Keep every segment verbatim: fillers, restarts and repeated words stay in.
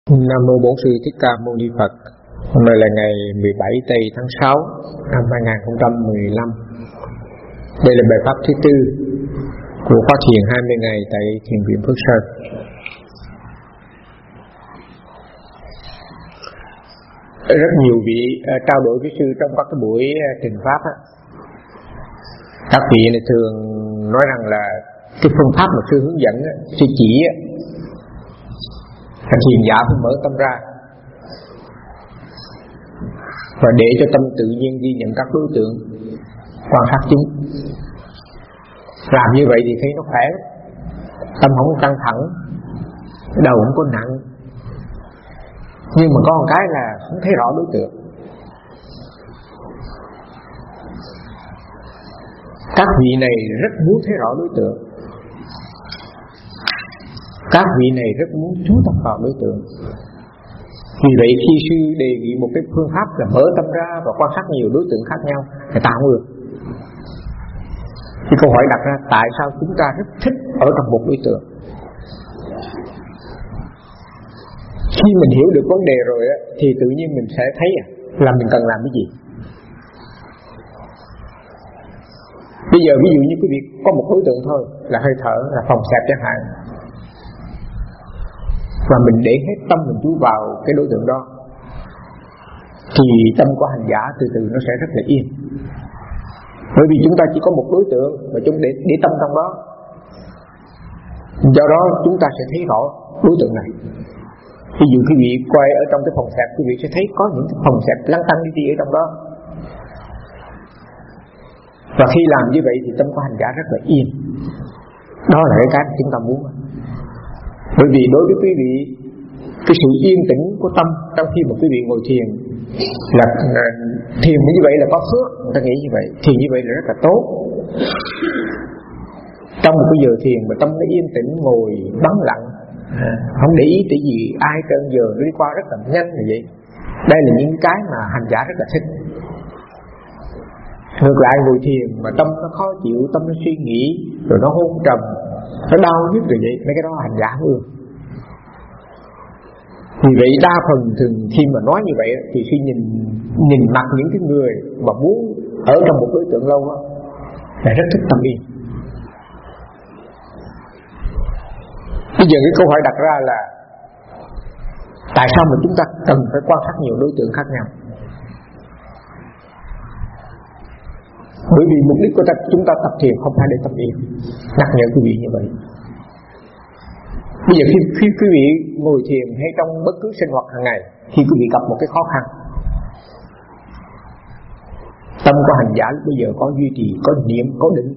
Nam mô Bổn Sư Thích Ca Mâu Ni Phật. Hôm nay là ngày mười bảy tây tháng sáu năm hai nghìn không trăm mười lăm. Đây là bài pháp thứ tư của khóa thiền hai mươi ngày tại Thiền viện Phước Sơn. Rất nhiều vị uh, trao đổi với sư trong các cái buổi uh, trình pháp á. Các vị này thường nói rằng là cái phương pháp mà sư hướng dẫn á, sư chỉ á, thiền giả phải mở tâm ra và để cho tâm tự nhiên ghi nhận các đối tượng, quan sát chúng. Làm như vậy thì thấy nó khỏe, tâm không căng thẳng, đầu không có nặng. Nhưng mà có một cái là không thấy rõ đối tượng. Các vị này rất muốn thấy rõ đối tượng. Các vị này rất muốn chú tập vào đối tượng. Vì vậy khi sư đề nghị một cái phương pháp là mở tâm ra và quan sát nhiều đối tượng khác nhau thì ta không được. Thì câu hỏi đặt ra, tại sao chúng ta rất thích ở trong một đối tượng? Khi mình hiểu được vấn đề rồi á, thì tự nhiên mình sẽ thấy là mình cần làm cái gì. Bây giờ ví dụ như quý vị có một đối tượng thôi, là hơi thở, là phòng xẹp chẳng hạn, và mình để hết tâm mình chú vào cái đối tượng đó, thì tâm của hành giả từ từ nó sẽ rất là yên. Bởi vì chúng ta chỉ có một đối tượng và chúng để, để tâm trong đó. Do đó chúng ta sẽ thấy rõ đối tượng này. Ví dụ quý vị quay ở trong cái phòng xẹp, quý vị sẽ thấy có những cái phòng xẹp lăn tăn đi đi ở trong đó. Và khi làm như vậy thì tâm của hành giả rất là yên. Đó là cái cái chúng ta muốn. Bởi vì đối với quý vị, cái sự yên tĩnh của tâm trong khi mà quý vị ngồi thiền là, là thiền như vậy là có phước, người ta nghĩ như vậy. Thiền như vậy là rất là tốt. Trong một cái giờ thiền mà tâm nó yên tĩnh, ngồi vắng lặng, không để ý tới gì ai trơn, giờ nó đi qua rất là nhanh như vậy. Đây là những cái mà hành giả rất là thích. Ngược lại ngồi thiền mà tâm nó khó chịu, tâm nó suy nghĩ, rồi nó hôn trầm, nó đau nhức rồi vậy, mấy cái đó hành giả không ưa. Vì vậy đa phần thường khi mà nói như vậy thì khi nhìn nhìn mặt những cái người mà muốn ở trong một đối tượng lâu đó, là rất thích tâm yên. Bây giờ cái câu hỏi đặt ra là tại sao mà chúng ta cần phải quan sát nhiều đối tượng khác nhau? Bởi vì mục đích của ta, chúng ta tập thiền không phải để tâm yên. Nhắc nhở quý vị như vậy. Bây giờ khi, khi quý vị ngồi thiền hay trong bất cứ sinh hoạt hàng ngày, khi quý vị gặp một cái khó khăn, tâm của hành giả lúc bây giờ có duy trì, có niệm, có định.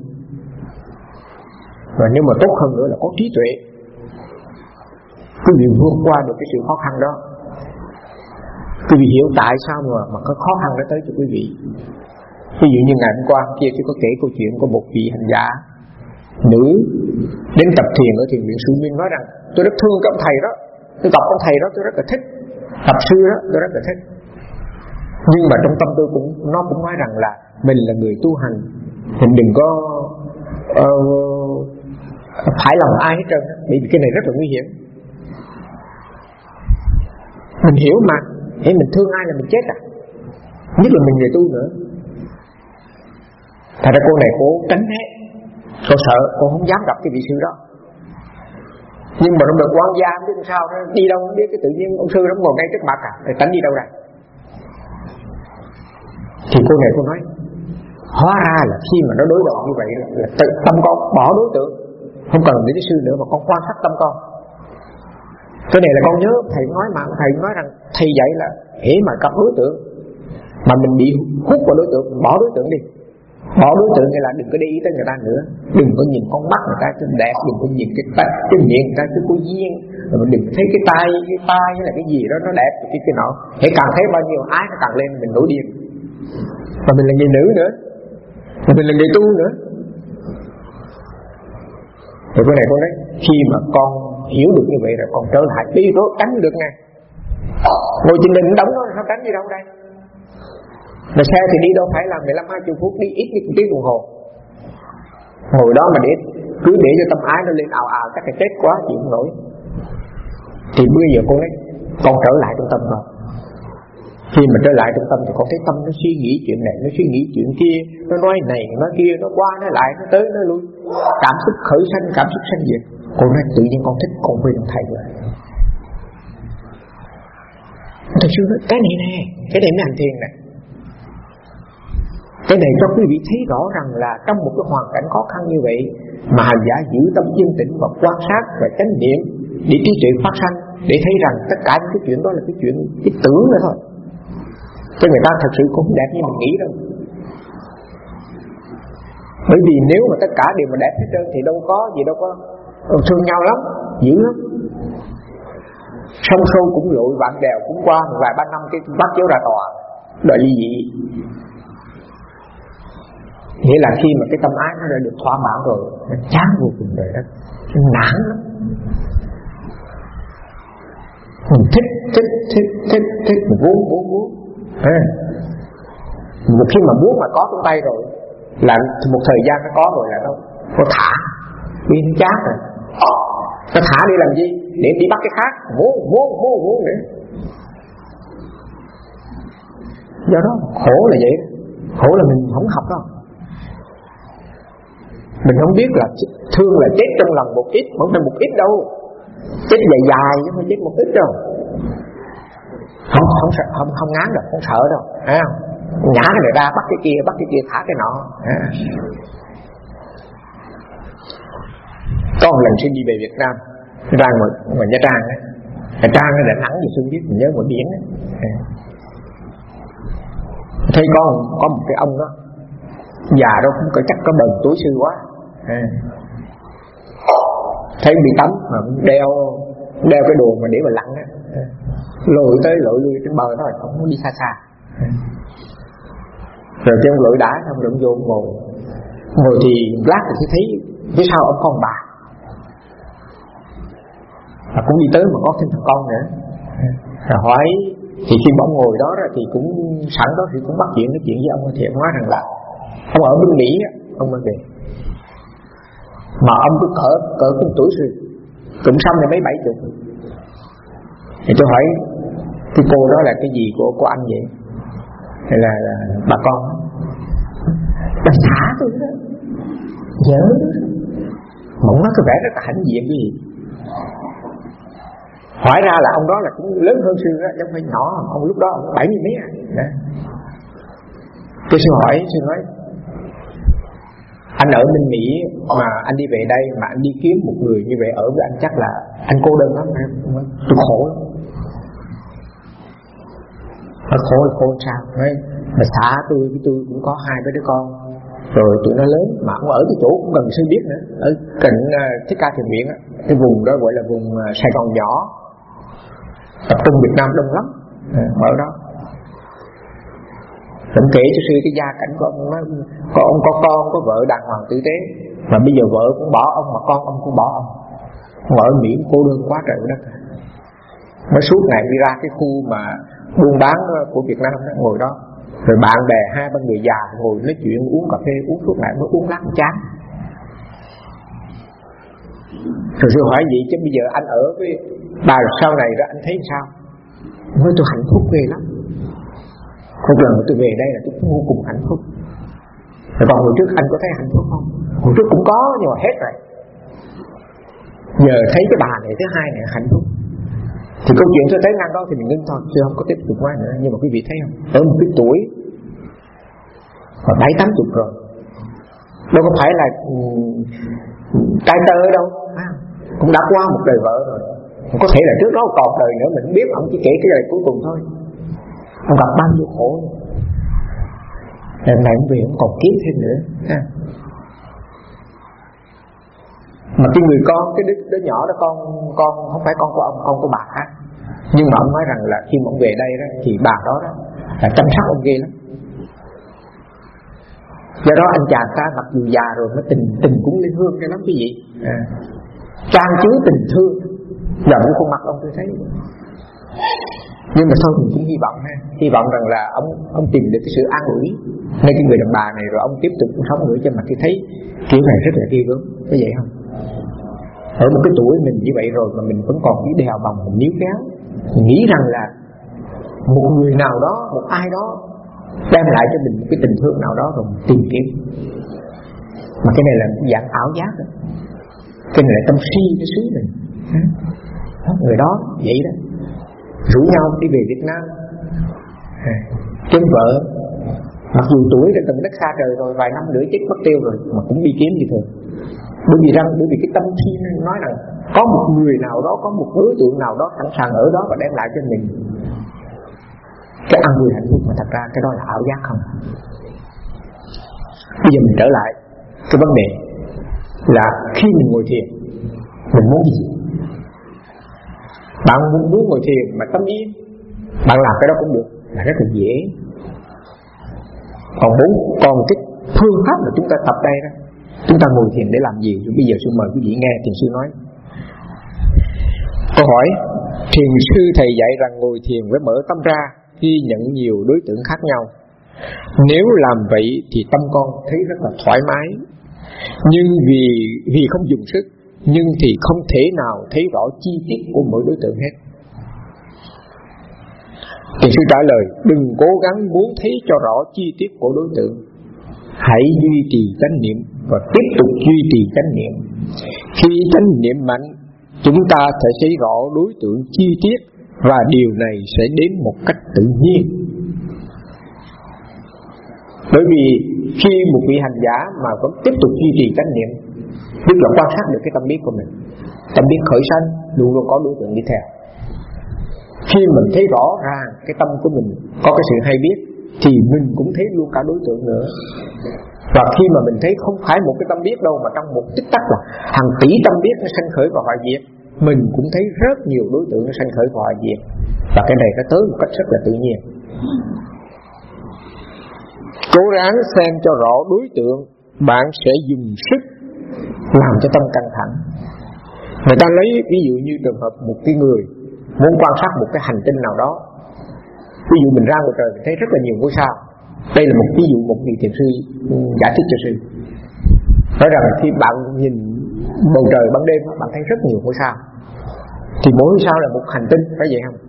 Và nếu mà tốt hơn nữa là có trí tuệ, quý vị vượt qua được cái sự khó khăn đó. Quý vị hiểu tại sao mà, mà có khó khăn đó tới cho quý vị. Ví dụ như ngày hôm qua kia tôi có kể câu chuyện của một vị hành giả nữ đến tập thiền ở thiền viện Sư Minh, nói rằng tôi rất thương các ông thầy đó, tôi gặp ông thầy đó tôi rất là thích, tập sư đó tôi rất là thích. Nhưng mà trong tâm tôi cũng nó cũng nói rằng là mình là người tu hành, mình đừng có uh, phải lòng ai hết trơn, bởi vì cái này rất là nguy hiểm. Mình hiểu mà, để mình thương ai là mình chết à, nhất là mình người tu nữa. Thật ra cô này cô tránh hết, cô sợ, cô không dám gặp cái vị sư đó. Nhưng mà trong đợt quan gia không biết sao, đi đâu không biết, cái tự nhiên ông sư đó ngồi ngay trước mặt à, thì tránh đi đâu ra. Thì cô này cô nói, hóa ra là khi mà nó đối đầu như vậy là, là tự tâm con bỏ đối tượng, không cần đến cái sư nữa mà con quan sát tâm con. Cái này là con nhớ thầy nói mà, thầy nói rằng thầy dạy là hễ mà gặp đối tượng mà mình bị hút vào đối tượng, bỏ đối tượng đi. Bỏ đối tượng nghĩa là đừng có để ý tới người ta nữa, đừng có nhìn con mắt người ta cho đẹp, đừng có nhìn cái tay, cái miệng người ta cho cô duyên, rồi mình đừng thấy cái tay, cái tay hay là cái gì đó nó đẹp, cái cái nọ. Hãy càng thấy bao nhiêu ái nó càng lên, mình nổi điên. Và mình là người nữ nữa, và mình là người tu nữa. Rồi cái này con nói, khi mà con hiểu được như vậy rồi con trở lại đi thôi, tránh được nè. Ngồi trên đỉnh đóng nó sao tránh gì đâu đây. Mà xe thì đi đâu phải là mười lăm hai mươi phút, đi ít nhất một tiếng đồng hồ. Ngồi đó mà để cứ để cho tâm ái nó lên ào ào chắc là chết quá chịu không nổi. Thì bây giờ cô nói con trở lại trung tâm rồi. Khi mà trở lại trung tâm thì con thấy tâm nó suy nghĩ chuyện này, nó suy nghĩ chuyện kia, nó nói này, nói kia, nó qua, nó lại, nó tới, nó lui, cảm xúc khởi sanh, cảm xúc sanh diệt. Con nói tự nhiên con thích, con quên ông thầy rồi. Thầy sư nói cái này nè, cái này mới hành thiền nè. Cái này cho quý vị thấy rõ rằng là trong một cái hoàn cảnh khó khăn như vậy mà hành giả giữ tâm yên tĩnh và quan sát và chánh niệm để trí tuệ phát sanh, để thấy rằng tất cả những cái chuyện đó là cái chuyện cái tưởng nữa thôi, cho người ta thật sự cũng không đẹp như mình nghĩ đâu. Bởi vì nếu mà tất cả đều mà đẹp hết trơn thì đâu có gì đâu có thương nhau lắm, dữ lắm. Sông sâu cũng lội, vạn đèo cũng qua, một vài ba năm cái bắt chiếu ra tòa đòi ly dị. Nghĩa là khi mà cái tâm ái nó đã được thỏa mãn rồi, nó chán vô cùng đời đất, nó nản lắm. Mình thích, thích, thích, thích, thích, mình muốn, muốn, muốn à. Một khi mà muốn mà có trong tay rồi là một thời gian nó có rồi là đâu có thả, vì nó chán rồi. Nó thả đi làm gì? Để đi bắt cái khác, muốn, muốn, muốn, muốn nữa. Do đó khổ là vậy. Khổ là mình không học đâu. Mình không biết là thương là chết trong lòng một ít, không phải một ít đâu, chết dài dài chứ không chết một ít đâu. Không không sợ, không không ngán đâu, không sợ đâu, à, nhả cái này ra bắt cái kia, bắt cái kia thả cái nọ. À. Có một lần xin đi về Việt Nam, ra ngoài ngoài Nha Trang á, Nha Trang nó đã nắng gì xuân biết, mình nhớ ngoài biển á. À. Thấy có có một cái ông đó già đâu cũng cỡ chắc có bần tuổi sư quá. À. Thấy bị tắm mà đeo đeo cái đồ mà để mà lặn á, à. Lội tới lội lui trên bờ thôi, không muốn đi xa xa. À. Rồi cái ông lội đá xong rồi ông vô ông ngồi ngồi thì lát thì thấy phía sau ông con bà, và cũng đi tới mà có thêm thằng con nữa. À. Rồi hỏi thì khi ông ngồi đó rồi thì cũng sẵn đó thì cũng bắt chuyện nói chuyện với ông, thì ông nói rằng là ông ở bên Mỹ á, ông mới về mà ông cứ cỡ cỡ cùng tuổi sư, cũng xăm này mấy bảy chục. Thì tôi hỏi cái cô đó là cái gì của của anh vậy, hay là, là bà con bà xã tôi đó, vợ đó. Mà ông nói cái vẻ rất là hãnh diện cái gì. Hỏi ra là ông đó là cũng lớn hơn sư đó, chứ không phải nhỏ. Ông lúc đó ông bảy mươi mấy à. Đó. Tôi sư hỏi, sư nói anh ở bên Mỹ mà anh đi về đây mà anh đi kiếm một người như vậy ở với anh chắc là anh cô đơn lắm em. Tôi khổ lắm. Nó khổ là khổ sao? Nói mà xã tôi với tôi cũng có hai cái đứa con rồi, tụi nó lớn mà không ở cái chỗ cũng gần sư biết nữa, ở cạnh uh, Thích Ca Thiền Viện á, cái vùng đó gọi là vùng uh, Sài Gòn nhỏ, tập trung Việt Nam đông lắm. À, ở đó cũng kể cho sư cái gia cảnh của ông, nói có ông có con, có vợ đàng hoàng tử tế, mà bây giờ vợ cũng bỏ ông mà con ông cũng bỏ ông. Ông ở Mỹ cô đơn quá trời đất. Mới suốt ngày đi ra cái khu mà buôn bán của Việt Nam đó, ngồi đó rồi bạn bè hai ba người già ngồi nói chuyện uống cà phê, uống suốt ngày mới uống lát chán. Rồi sư hỏi vậy chứ bây giờ anh ở với bà sau này đó anh thấy sao? Nói tôi hạnh phúc ghê lắm. Một lần tôi về đây là tôi vô cùng hạnh phúc. Rồi còn hồi trước anh có thấy hạnh phúc không? Hồi trước cũng có nhưng mà hết rồi. Giờ thấy cái bà này thứ hai này hạnh phúc. Thì câu chuyện tôi tới ngang đó thì mình ngưng thôi, chứ không có tiếp tục qua nữa. Nhưng mà quý vị thấy không? Ở một cái tuổi mà bảy tám chục rồi, đâu có phải là trai tơ đâu, cũng đã qua một đời vợ rồi. Có thể là trước đó còn đời nữa mình không biết, ông chỉ kể cái đời cuối cùng thôi. Ông gặp bao nhiêu khổ, lần này ông về ông còn kiếm thêm nữa. Mà cái người con, cái đứa, đứa nhỏ đó con con không phải con của ông, con của bà khác. Nhưng mà ông nói rằng là khi mà ông về đây đó thì bà đó, đó là chăm sóc ông ghê lắm. Do đó anh chàng ta mặc dù già rồi mới tình tình cũng lên hương cho lắm quý vị. À, trang chứa tình thương, giờ cái khuôn mặt ông tôi thấy. Nhưng mà thôi mình cũng hy vọng ha, hy vọng rằng là ông ông tìm được cái sự an ủi ngay cái người đàn bà này, rồi ông tiếp tục sống nữa. Cho mà tôi thấy kiểu này rất là ghê gớm, có vậy không? Ở một cái tuổi mình như vậy rồi mà mình vẫn còn biết đèo bồng, mình níu kéo, nghĩ rằng là một người nào đó, một ai đó đem lại cho mình một cái tình thương nào đó rồi mình tìm kiếm. Mà cái này là một dạng ảo giác đó. Cái này là tâm si cái xứ mình. Người đó vậy đó, rủ nhau đi về Việt Nam, kiếm vợ, mặc dù tuổi đã từng đất xa trời rồi, vài năm nữa chết mất tiêu rồi, mà cũng đi kiếm như thường. Bởi vì rằng, bởi vì cái tâm si nói rằng có một người nào đó, có một đối tượng nào đó sẵn sàng ở đó và đem lại cho mình cái an vui hạnh phúc, mà thật ra cái đó là ảo giác không. Bây giờ mình trở lại cái vấn đề là khi mình ngồi thiền, mình muốn gì? Bạn muốn ngồi thiền mà tâm yên, bạn làm cái đó cũng được, là rất là dễ. Còn muốn còn cái phương pháp mà chúng ta tập đây đó, chúng ta ngồi thiền để làm gì? Bây giờ sư mời quý vị nghe thiền sư nói. Câu hỏi: thiền sư thầy dạy rằng ngồi thiền với mở tâm ra, ghi nhận nhiều đối tượng khác nhau. Nếu làm vậy thì tâm con thấy rất là thoải mái, nhưng vì vì không dùng sức, nhưng thì không thể nào thấy rõ chi tiết của mỗi đối tượng hết. Thiền sư trả lời: đừng cố gắng muốn thấy cho rõ chi tiết của đối tượng, hãy duy trì chánh niệm và tiếp tục duy trì chánh niệm. Khi chánh niệm mạnh, chúng ta sẽ thấy rõ đối tượng chi tiết, và điều này sẽ đến một cách tự nhiên. Bởi vì khi một vị hành giả mà vẫn tiếp tục duy trì chánh niệm, tức là quan sát được cái tâm biết của mình, tâm biết khởi sanh luôn luôn có đối tượng đi theo. Khi mình thấy rõ ràng cái tâm của mình có cái sự hay biết, thì mình cũng thấy luôn cả đối tượng nữa. Và khi mà mình thấy không phải một cái tâm biết đâu, mà trong một tích tắc là hàng tỷ tâm biết nó sanh khởi và hoại diệt, mình cũng thấy rất nhiều đối tượng nó sanh khởi và hoại diệt. Và cái này nó tới một cách rất là tự nhiên. Cố gắng xem cho rõ đối tượng, bạn sẽ dùng sức làm cho tâm căng thẳng. Người ta lấy ví dụ như trường hợp một cái người muốn quan sát một cái hành tinh nào đó. Ví dụ mình ra ngoài trời mình thấy rất là nhiều ngôi sao. Đây là một ví dụ một vị thiền sư giải thích cho sư. Nói rằng khi bạn nhìn bầu trời ban đêm, bạn thấy rất nhiều ngôi sao, thì mỗi ngôi sao là một hành tinh, phải vậy không?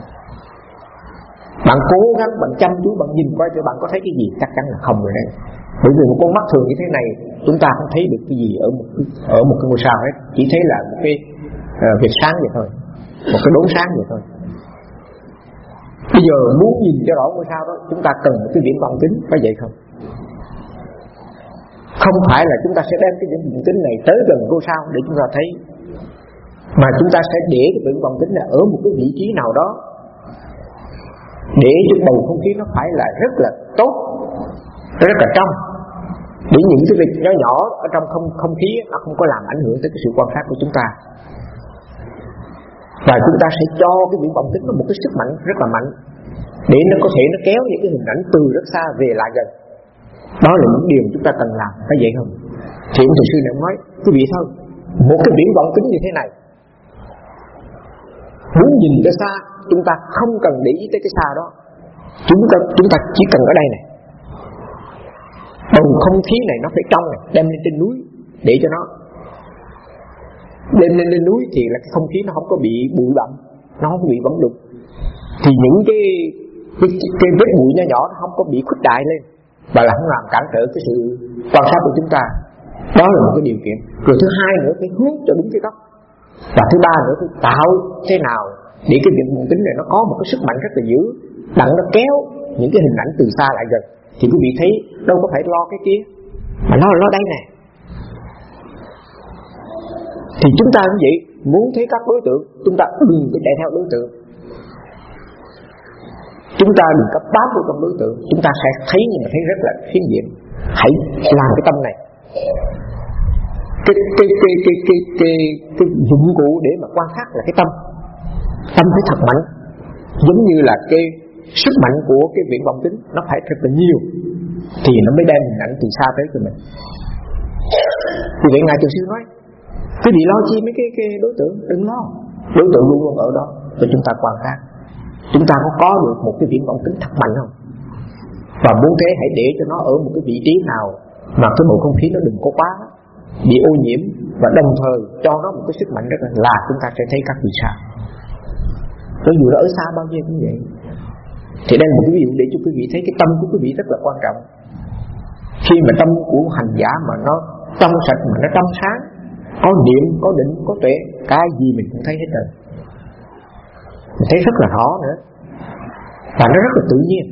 Bạn cố gắng, bạn chăm chú, bạn nhìn qua cho bạn có thấy cái gì? Chắc chắn là không rồi đấy. Bởi vì một con mắt thường như thế này, chúng ta không thấy được cái gì ở một ở một cái ngôi sao hết, chỉ thấy là một cái uh, vệt sáng vậy thôi, một cái đốm sáng vậy thôi. Bây giờ muốn nhìn cho rõ ngôi sao đó, chúng ta cần một cái viễn vọng kính, phải vậy không? Không phải là chúng ta sẽ đem cái viễn vọng kính này tới gần ngôi sao để chúng ta thấy, mà chúng ta sẽ để cái viễn vọng kính này ở một cái vị trí nào đó, để cho bầu không khí nó phải là rất là tốt, rất là trong, để những cái việc nhỏ nhỏ ở trong không không khí nó không có làm ảnh hưởng tới cái sự quan sát của chúng ta. Và chúng ta sẽ cho cái viễn vọng kính nó một cái sức mạnh rất là mạnh, để nó có thể nó kéo những cái hình ảnh từ rất xa về lại gần. Đó là những điều chúng ta cần làm, phải vậy không? Thì ông thầy sư này nói quý vị thôi, một cái viễn vọng kính như thế này, muốn nhìn ra xa, chúng ta không cần để ý tới cái xa đó, chúng ta chúng ta chỉ cần ở đây này, bầu không khí này nó phải trong này, đem lên trên núi để cho nó đem lên trên núi thì là cái không khí nó không có bị bụi bặm, nó không có bị bẩn đục, thì những cái cái, cái vết bụi nhỏ nhỏ nó không có bị khuếch đại lên và là không làm cản trở cái sự quan sát của chúng ta. Đó là một cái điều kiện. Rồi thứ hai nữa, phải hướng cho đúng cái góc. Và thứ ba nữa, phải tạo thế nào để cái việc môn tính này nó có một cái sức mạnh rất là dữ, đặng nó kéo những cái hình ảnh từ xa lại gần. Thì quý vị thấy đâu có phải lo cái kia, mà lo lo đây nè. Thì chúng ta cũng vậy, muốn thấy các đối tượng, chúng ta đừng có chạy theo đối tượng, chúng ta đừng có bám vào trong đối tượng, chúng ta sẽ thấy nhưng mà thấy rất là phiến diện. Hãy làm cái tâm này, cái cái cái cái cái cái, cái dụng cụ để mà quan sát là cái tâm. Tâm phải thật mạnh, giống như là cái sức mạnh của cái viễn vọng kính nó phải thật là nhiều, thì nó mới đem hình ảnh từ xa tới cho mình. Vì vậy ngài Thiền sư nói, quý vị lo chi mấy cái, cái đối tượng, đừng lo, đối tượng luôn luôn ở đó cho chúng ta quan sát. Chúng ta có có được một cái viễn vọng kính thật mạnh không? Và muốn thế hãy để cho nó ở một cái vị trí nào mà cái bầu không khí nó đừng có quá bị ô nhiễm, và đồng thời cho nó một cái sức mạnh rất là là chúng ta sẽ thấy các vì sao. cho dù nó ở xa bao nhiêu cũng vậy. Thì đây là một cái ví dụ để cho quý vị thấy cái tâm của quý vị rất là quan trọng. Khi mà tâm của hành giả mà nó trong sạch, mà nó trong sáng, có niệm, có định, có tuệ, cái gì mình cũng thấy hết rồi. Mình thấy rất là rõ nữa. Và nó rất là tự nhiên.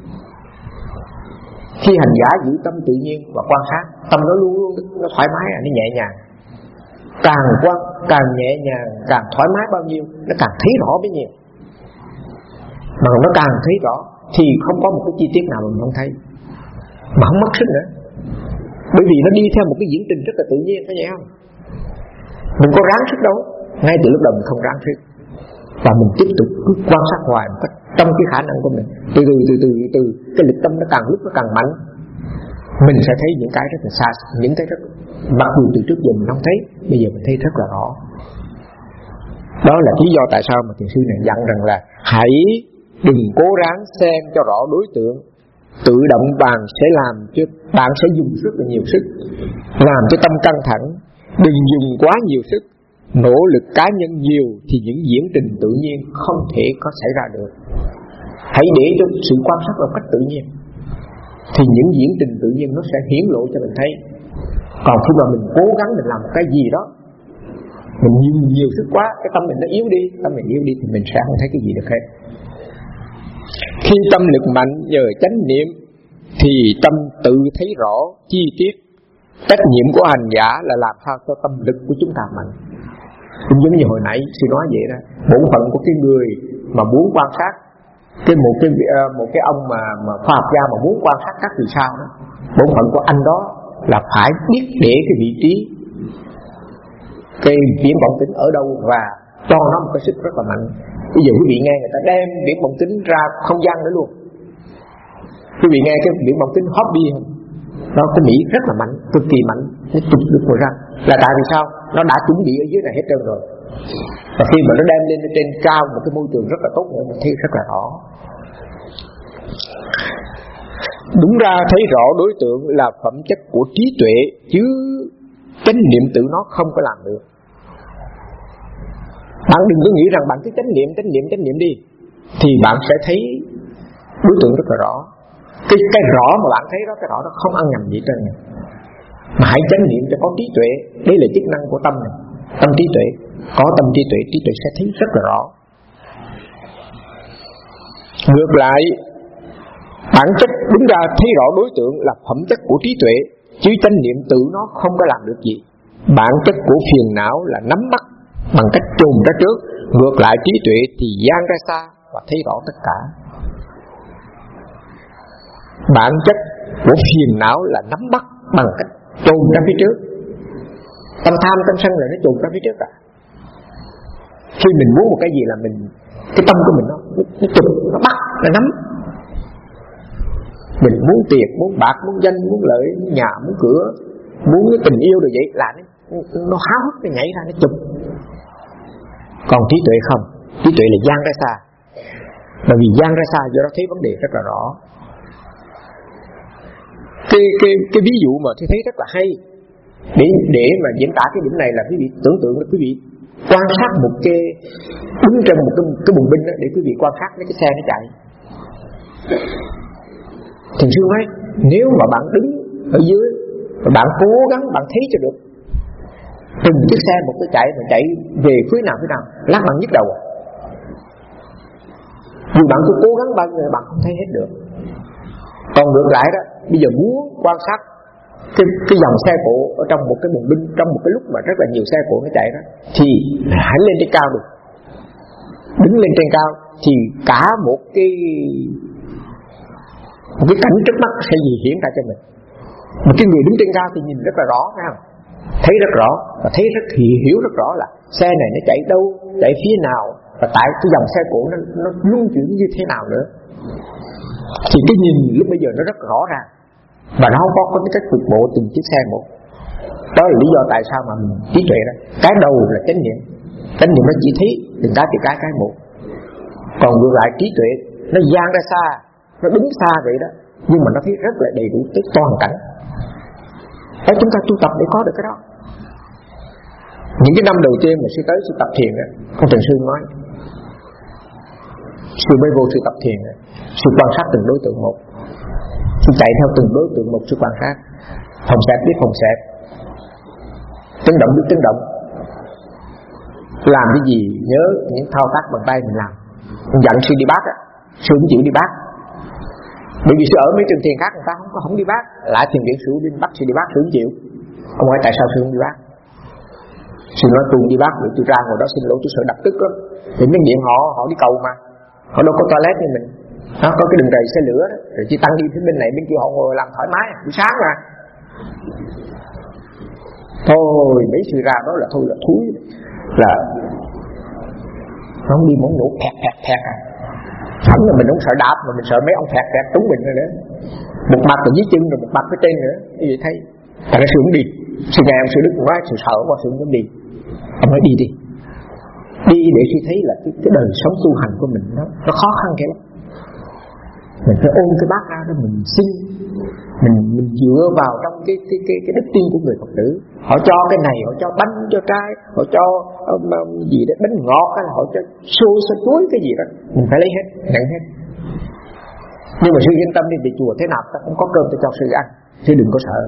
Khi hành giả giữ tâm tự nhiên và quan sát, tâm nó luôn luôn nó thoải mái, nó nhẹ nhàng. Càng quan, càng nhẹ nhàng, càng thoải mái bao nhiêu, nó càng thấy rõ bấy nhiêu. Mà nó càng thấy rõ thì không có một cái chi tiết nào mình không thấy, mà không mất sức nữa. Bởi vì nó đi theo một cái diễn trình rất là tự nhiên, phải vậy không? Mình có ráng sức đâu. Ngay từ lúc đầu mình không ráng sức, và mình tiếp tục cứ quan sát hoài một cách trong cái khả năng của mình. Từ từ từ từ từ cái lực tâm nó càng lúc nó càng mạnh, mình sẽ thấy những cái rất là xa, những cái rất mặc dù từ trước giờ mình không thấy, bây giờ mình thấy rất là rõ. Đó là lý do tại sao mà thiền sư này dặn rằng là hãy đừng cố gắng xem cho rõ đối tượng. Tự động bạn sẽ làm cho bạn sẽ dùng rất là nhiều sức, làm cho tâm căng thẳng. Đừng dùng quá nhiều sức, nỗ lực cá nhân nhiều thì những diễn trình tự nhiên không thể có xảy ra được. Hãy để cho sự quan sát một cách tự nhiên, thì những diễn trình tự nhiên nó sẽ hiển lộ cho mình thấy. Còn khi mà mình cố gắng mình làm một cái gì đó, mình nhiều, nhiều sức quá, cái tâm mình nó yếu đi, tâm mình yếu đi thì mình sẽ không thấy cái gì được hết. Khi tâm lực mạnh nhờ chánh niệm thì tâm tự thấy rõ chi tiết. Trách nhiệm của hành giả là làm sao cho tâm lực của chúng ta mạnh. Cũng giống như hồi nãy sư nói vậy đó, bổn phận của cái người mà muốn quan sát, cái một cái một cái ông mà mà khoa học gia mà muốn quan sát các vì sao đó, bổn phận của anh đó là phải biết để cái vị trí cái viễn vọng tính ở đâu và cho nó một cái sức rất là mạnh. Ví dụ quý vị nghe người ta đem viễn vọng tính ra không gian nữa luôn. Quý vị nghe cái viễn vọng tính Hubble không? Nó cái Mỹ rất là mạnh, cực kỳ mạnh, nó chụp được vào ra. Là tại vì sao? Nó đã chuẩn bị ở dưới này hết trơn rồi. Và khi mà nó đem lên trên cao một cái môi trường rất là tốt nữa, mình thấy rất là rõ. Đúng ra thấy rõ đối tượng là phẩm chất của trí tuệ, chứ chánh niệm tự nó không có làm được. Bạn đừng có nghĩ rằng bạn cứ chánh niệm, chánh niệm, chánh niệm đi, thì bạn sẽ thấy đối tượng rất là rõ. Cái, cái rõ mà bạn thấy đó, cái rõ đó không ăn nhầm gì trơn này. Mà hãy chánh niệm cho có trí tuệ. Đây là chức năng của tâm này. Tâm trí tuệ. Có tâm trí tuệ, trí tuệ sẽ thấy rất là rõ. Ngược lại, bản chất đúng ra thấy rõ đối tượng là phẩm chất của trí tuệ, chứ chánh niệm tự nó không có làm được gì. Bản chất của phiền não là nắm bắt bằng cách trùm ra trước. Ngược lại trí tuệ thì dang ra xa và thấy rõ tất cả. Bản chất của phiền não là nắm bắt bằng cách trùm ra phía trước. Tâm tham, tâm sân là nó trùm ra phía trước à. Khi mình muốn một cái gì là mình, cái tâm của mình nó, nó trùm, nó bắt, nó nắm. Mình muốn tiền, muốn bạc, muốn danh, muốn lợi, muốn nhà, muốn cửa, muốn cái tình yêu rồi vậy là nó, nó háo hức, nó nhảy ra, nó chụp. Còn trí tuệ không, trí tuệ là dang ra xa. Bởi vì dang ra xa do đó thấy vấn đề rất là rõ. Cái, cái, cái ví dụ mà tôi thấy rất là hay để, để mà diễn tả cái điểm này là quý vị tưởng tượng là quý vị quan sát một cái, đứng trong một cái, cái bùng binh đó, để quý vị quan sát mấy cái xe nó chạy. Thiền sư nói nếu mà bạn đứng ở dưới và bạn cố gắng bạn thấy cho được từng chiếc xe một cái chạy mà chạy về phía nào phía nào, lát bạn nhức đầu. Dù bạn cứ cố gắng bao nhiêu bạn không thấy hết được. Còn ngược lại đó, bây giờ muốn quan sát cái, cái dòng xe cộ ở trong một cái bùng binh, trong một cái lúc mà rất là nhiều xe cộ nó chạy đó, thì hãy lên trên cao được. Đứng lên trên cao thì cả một cái một cái cảnh trước mắt sẽ gì hiển ra cho mình. Một cái người đứng trên cao thì nhìn rất là rõ, phải không? Thấy rất rõ và thấy rất hiểu rất rõ là xe này nó chạy đâu, chạy phía nào, và tại cái dòng xe cộ nó nó luân chuyển như thế nào nữa. Thì cái nhìn lúc bây giờ nó rất rõ ràng và nó không có có cái cách cục bộ từng chiếc xe một. Đó là lý do tại sao mà mình trí tuệ đó. Cái đầu là chánh niệm, chánh niệm nó chỉ thấy từng cái từ cái cái một. Còn ngược lại trí tuệ nó dang ra xa, nó đứng xa vậy đó, nhưng mà nó thấy rất là đầy đủ tới toàn cảnh. Đó, chúng ta tu tập để có được cái đó. Những cái năm đầu tiên mà sư tới sư tập thiền đó, con Trần Sư nói Sư mới vô sự tập thiền. Sư quan sát từng đối tượng một. Sư chạy theo từng đối tượng một, sư quan sát. Phòng xẹp biết phòng xẹp, tiếng động biết tiếng động. Làm cái gì nhớ những thao tác bằng tay mình làm. Mình dặn sư đi bác á, sư không chịu đi bác. Bởi vì sư ở mấy trường thiền khác người ta không có không đi bác. Lại thiền viện sư đi bắt sư đi bác, sư không chịu. Ông hỏi tại sao sư không đi bác? Sư nói tôi đi bác, rồi tôi ra ngồi đó xin lỗi, tôi sợ đập tức lắm. Thì mấy điện họ họ đi cầu mà, họ đâu có toilet như mình. Đó, có cái đường rầy xe lửa đó, rồi chỉ tăng đi phía bên này bên kia họ ngồi làm thoải mái buổi sáng mà. Thôi mấy sư ra đó là thôi là thúi, là nó không đi muốn nhổ thẹt thẹt thẹt à. Sẵn là mình không sợ đạp mà mình sợ mấy ông thẹt thẹt trúng mình rồi nữa. Một mặt là dưới chân rồi một mặt phía trên nữa. Như vậy thấy tại cái sư không đi. Sư nghe ông sư Đức nói sư sợ quá sư không đi. Ông nói đi đi. Đi để sư thấy là cái, cái đời sống tu hành của mình nó, nó khó khăn kìa lắm. Mình phải ôm cái bát ra đó mình xin, mình mình dựa vào trong cái cái cái cái đức tin của người Phật tử. Họ cho cái này, họ cho bánh, cho trái, họ cho um, um, gì đó bánh ngọt hay là họ cho xôi xôi chuối cái gì đó, mình phải lấy hết, nhận hết. Nhưng mà sư yên tâm đi, về chùa thế nào ta cũng có cơm để cho sư ăn, sư đừng có sợ.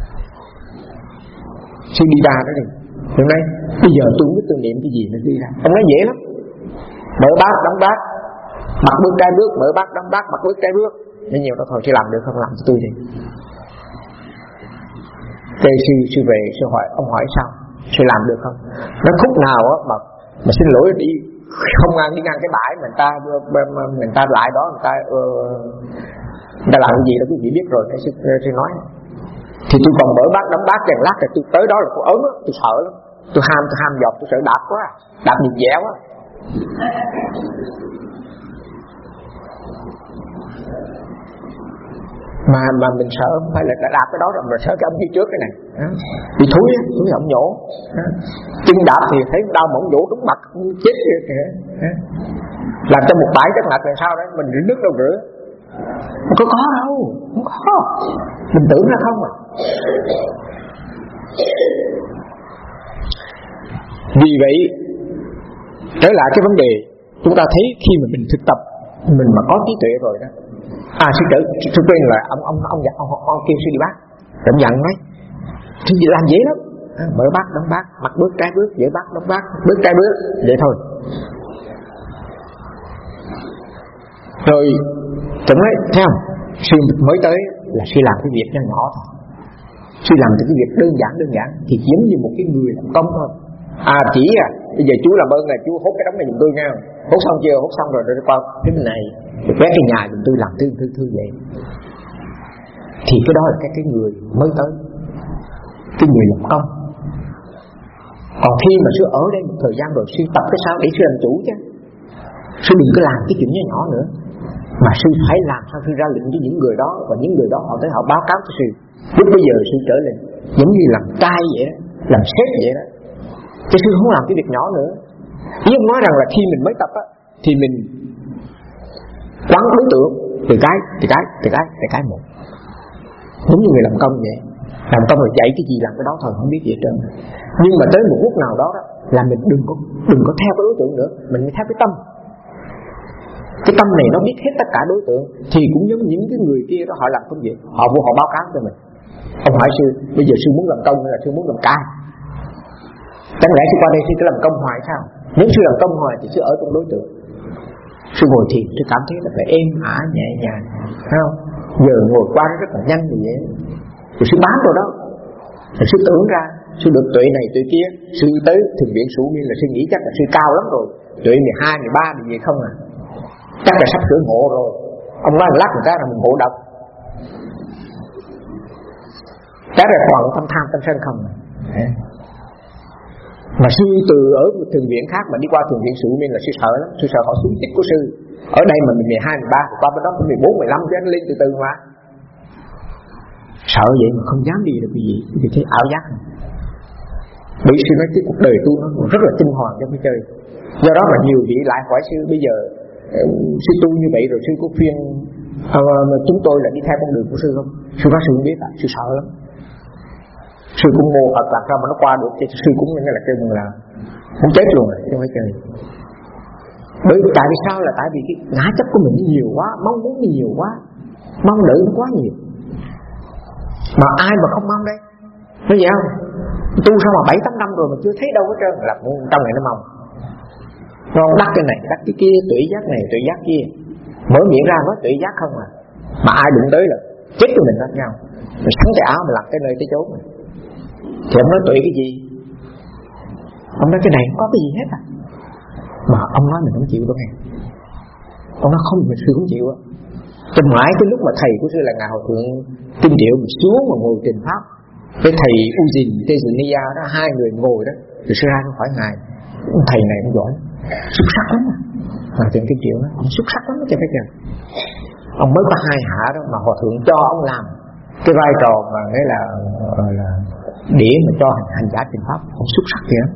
Sư đi ra đó đi. Hôm nay bây giờ tôi không biết tôi niệm cái gì nó đi ra. Ông nói dễ lắm. Mở bát đóng bát, mặc bước trái bước, mở bát đóng bát, mặc bước trái bước. Nên nhiều đó thôi, sư làm được không làm cho tôi đi. Thế sư sư về sư hỏi ông hỏi sao? Sư làm được không? Nó khúc nào á mà mà xin lỗi đi không ăn đi ngang cái bãi mình ta mình ta lại đó người ta uh, người ta làm cái gì đó quý vị biết rồi. Sư sư nói thì tôi còn mở bát đóng bát chừng lát rồi tôi tới đó là tôi ớn á, tôi sợ lắm, tôi ham tôi ham dọc, tôi sợ đạp quá, đạp nhịp dẻo á. mà mà mình sợ không phải là đã đạp cái đó rồi, mình sợ cái ông đi trước cái này bị thúi á, thúi ông nhổ chân đạp thì thấy đau mà ông nhổ đúng mặt chết kìa, làm cho một bãi chắc ngạch làm sao đấy mình rửa nước đâu rửa, không có có đâu, không có, mình tưởng ra không à. Vì vậy trở lại cái vấn đề chúng ta thấy khi mà mình thực tập mình mà có trí tuệ rồi đó. À sư tử sư quên là ông ông ông ông, ông, ông kêu sư đi bác, ông dặn nói sư gì làm dễ lắm, à, mở bát đóng bát, mặc bước trái bước, dễ bát đóng bát, bước trái bước vậy thôi. Rồi chẳng nói thấy không, sư mới tới là sư làm cái việc nhỏ nhỏ thôi, sư làm cái việc đơn giản đơn giản thì giống như một cái người làm công thôi. À chỉ à bây giờ chú làm ơn là chú hốt cái đống này giùm tôi nghe, hốt xong chưa, hốt xong rồi rồi qua cái bên này quét cái nhà giùm tôi làm thư thư thư vậy. Thì cái đó là cái cái người mới tới, cái người làm công. Còn khi mà sư ở đây một thời gian rồi sư tập cái sao để sư làm chủ chứ, sư đừng có làm cái chuyện nhỏ nhỏ nữa, mà sư phải làm sao sư ra lệnh với những người đó, và những người đó họ tới họ báo cáo cho sư. Lúc bây giờ sư trở lên giống như làm trai vậy đó, làm sếp vậy đó, chứ sư không làm cái việc nhỏ nữa. Ý ông nói rằng là khi mình mới tập á thì mình quán đối tượng từ cái từ cái từ cái từ cái một, giống như người làm công vậy, làm công rồi chạy cái gì làm cái đó thôi, không biết gì hết trơn. Nhưng mà tới một lúc nào đó, đó là mình đừng có đừng có theo cái đối tượng nữa, mình phải theo cái tâm. Cái tâm này nó biết hết tất cả đối tượng, thì cũng giống những cái người kia đó họ làm công việc, họ vô họ báo cáo cho mình. Ông hỏi sư bây giờ sư muốn làm công hay là sư muốn làm ca? Chẳng lẽ sư qua đây sư cứ làm công hoài sao? Nếu sư làm công hoài thì sư ở trong đối tượng. Sư ngồi thiền sư cảm thấy là phải êm ả nhẹ nhàng, thấy không? Giờ ngồi qua nó rất là nhanh như vậy, rồi sư bám vào đó, rồi sư tưởng ra sư được tuệ này tuệ kia. Sư tới thường viện Sủ Miên là sư nghĩ chắc là sư cao lắm rồi, tuệ mười hai, mười ba thì gì không à, chắc là sắp sửa ngộ rồi. Ông nói lát một cái là mình ngộ độc, cái là còn tâm tham tâm sân không à. Mà sư từ ở thường viện khác mà đi qua thường viện Sủ Miên là sư sợ lắm, sư sợ họ xuống tích của sư. Ở đây mà mình mười hai, mười ba, qua bên đó cũng mười bốn, mười lăm cho anh lên từ từ mà. Sợ vậy mà không dám đi được cái gì, vì thấy ảo giác. Bởi sư nói cái cuộc đời tu nó rất là tinh hoàng trong cái chơi. Do đó mà nhiều vị lại hỏi sư bây giờ sư tu như vậy rồi sư có khuyên uh, chúng tôi là đi theo con đường của sư không? Sư nói sư không biết à, sư sợ lắm. Sư cũng mô Phật làm sao mà nó qua được, chứ sư cũng như là kêu mình là muốn chết luôn rồi, chứ không phải chơi. Bởi vì tại vì sao? Là tại vì cái ngã chấp của mình nhiều quá, mong muốn nhiều quá, mong đợi nó quá nhiều. Mà ai mà không mong đây? Nói vậy không? Tu sao mà bảy tám năm rồi mà chưa thấy đâu hết trơn. Là trong này nó mong. Nó đắc cái này, đắc cái kia, tuệ giác này, tuệ giác kia. Mở miệng ra nói tuệ giác không à. Mà ai đụng tới là chết cho mình hết nhau. Rồi sắn cái áo mà làm cái nơi cái chốn này. Thì ông nói tuệ cái gì? Ông nói cái này không có cái gì hết à. Mà ông nói mình không chịu đâu nghe. Ông nói không, mình sư không chịu á. Cho mãi cái lúc mà thầy của sư là Ngài Hòa Thượng Kim Triệu mình xuống mà ngồi trình pháp, cái thầy Ujin Tezunia đó, hai người ngồi đó, rồi sư ra không khỏi Ngài. Thầy này cũng giỏi, xuất sắc lắm. Hòa Thượng Kim Triệu đó, ông xuất sắc lắm cho phải kìa. Ông mới có hai hạ đó mà Hòa Thượng cho ông làm cái vai trò mà nghĩa là, là để mà cho hành, hành giả trình pháp, ông xuất sắc kìa.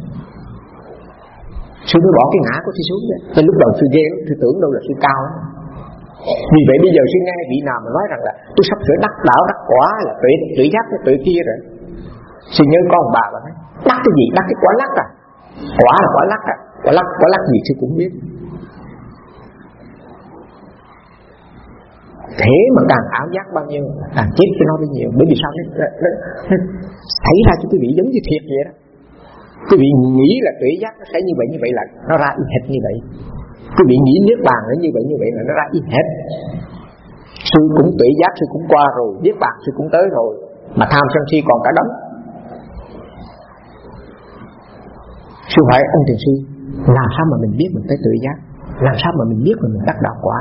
Sư mới bỏ cái ngã của sư xuống. Nên lúc đầu sư ghê lắm, sư tưởng đâu là sư cao lắm. Vì vậy bây giờ sư nghe vị nào mà nói rằng là tôi sắp sửa đắc đạo đắc quả là tuệ tuệ giác cái tuệ kia rồi. Sư nhớ có ông bà bà nói đắc cái gì? Đắc cái quả lắc à? Quả là quả lắc à? Quả lắc quả lắc gì sư cũng biết. Thế mà càng ảo giác bao nhiêu càng chết cho nó bấy nhiêu. Bởi vì sao nó, nó, nó, nó xảy ra cho quý vị giống như thiệt vậy đó. Quý vị nghĩ là tuệ giác nó sẽ như vậy như vậy là nó ra y hệt như vậy. Quý vị nghĩ niết bàn nó như vậy như vậy là nó ra y hệt. Sư cũng tuệ giác, sư cũng qua rồi, niết bàn sư cũng tới rồi, mà tham sân si còn cả đống. Sư hỏi ông thiền sư, làm sao mà mình biết mình tới tuệ giác? Làm sao mà mình biết mình đắc đạo quả?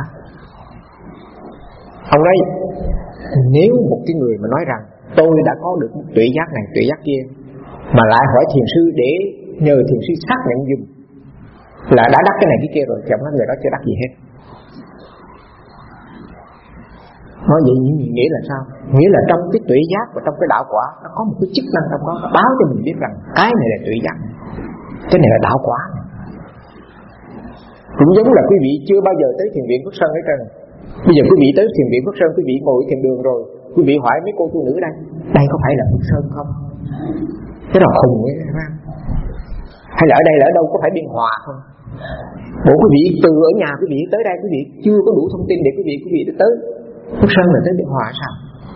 Ông nói nếu một cái người mà nói rằng tôi đã có được tuệ giác này tuệ giác kia, mà lại hỏi thiền sư để nhờ thiền sư xác nhận dùm là đã đắc cái này cái kia rồi, thì ông nói người đó chưa đắc gì hết. Nói vậy nghĩa là sao? Nghĩa là trong cái tuệ giác và trong cái đạo quả nó có một cái chức năng trong đó báo cho mình biết rằng cái này là tuệ giác, cái này là đạo quả. Cũng giống là quý vị chưa bao giờ tới thiền viện Phước Sơn hết trơn. Bây giờ quý vị tới thiền viện Phước Sơn, quý vị ngồi thiền đường rồi, quý vị hỏi mấy cô tu nữ đây, đây có phải là Phước Sơn không? Cái đầu khùng vậy phải không? Hay là ở đây là ở đâu, có phải Biên Hòa không? Bộ quý vị từ ở nhà quý vị tới đây quý vị chưa có đủ thông tin để quý vị quý vị tới Phước Sơn là tới Biên Hòa sao?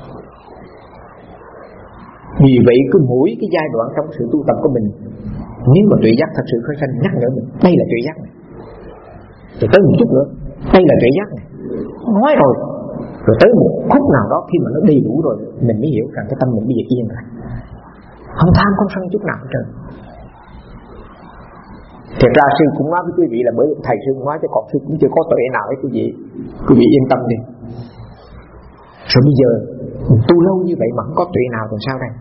Vì vậy cứ mỗi cái giai đoạn trong sự tu tập của mình, nếu mà tuệ giác thật sự khởi sanh nhắc nhở mình đây là tuệ giác này, rồi tới một chút nữa đây là tuệ giác này, nói rồi, rồi tới một khúc nào đó khi mà nó đầy đủ rồi mình mới hiểu rằng cái tâm mình bây giờ yên rồi, không tham không sân chút nào hết trơn. Thật ra sư cũng nói với quý vị là bởi thầy sư nói chứ còn sư cũng chưa có tuệ nào hết quý vị. Quý vị yên tâm đi. Rồi bây giờ mình tu lâu như vậy mà không có tuệ nào thì sao đây?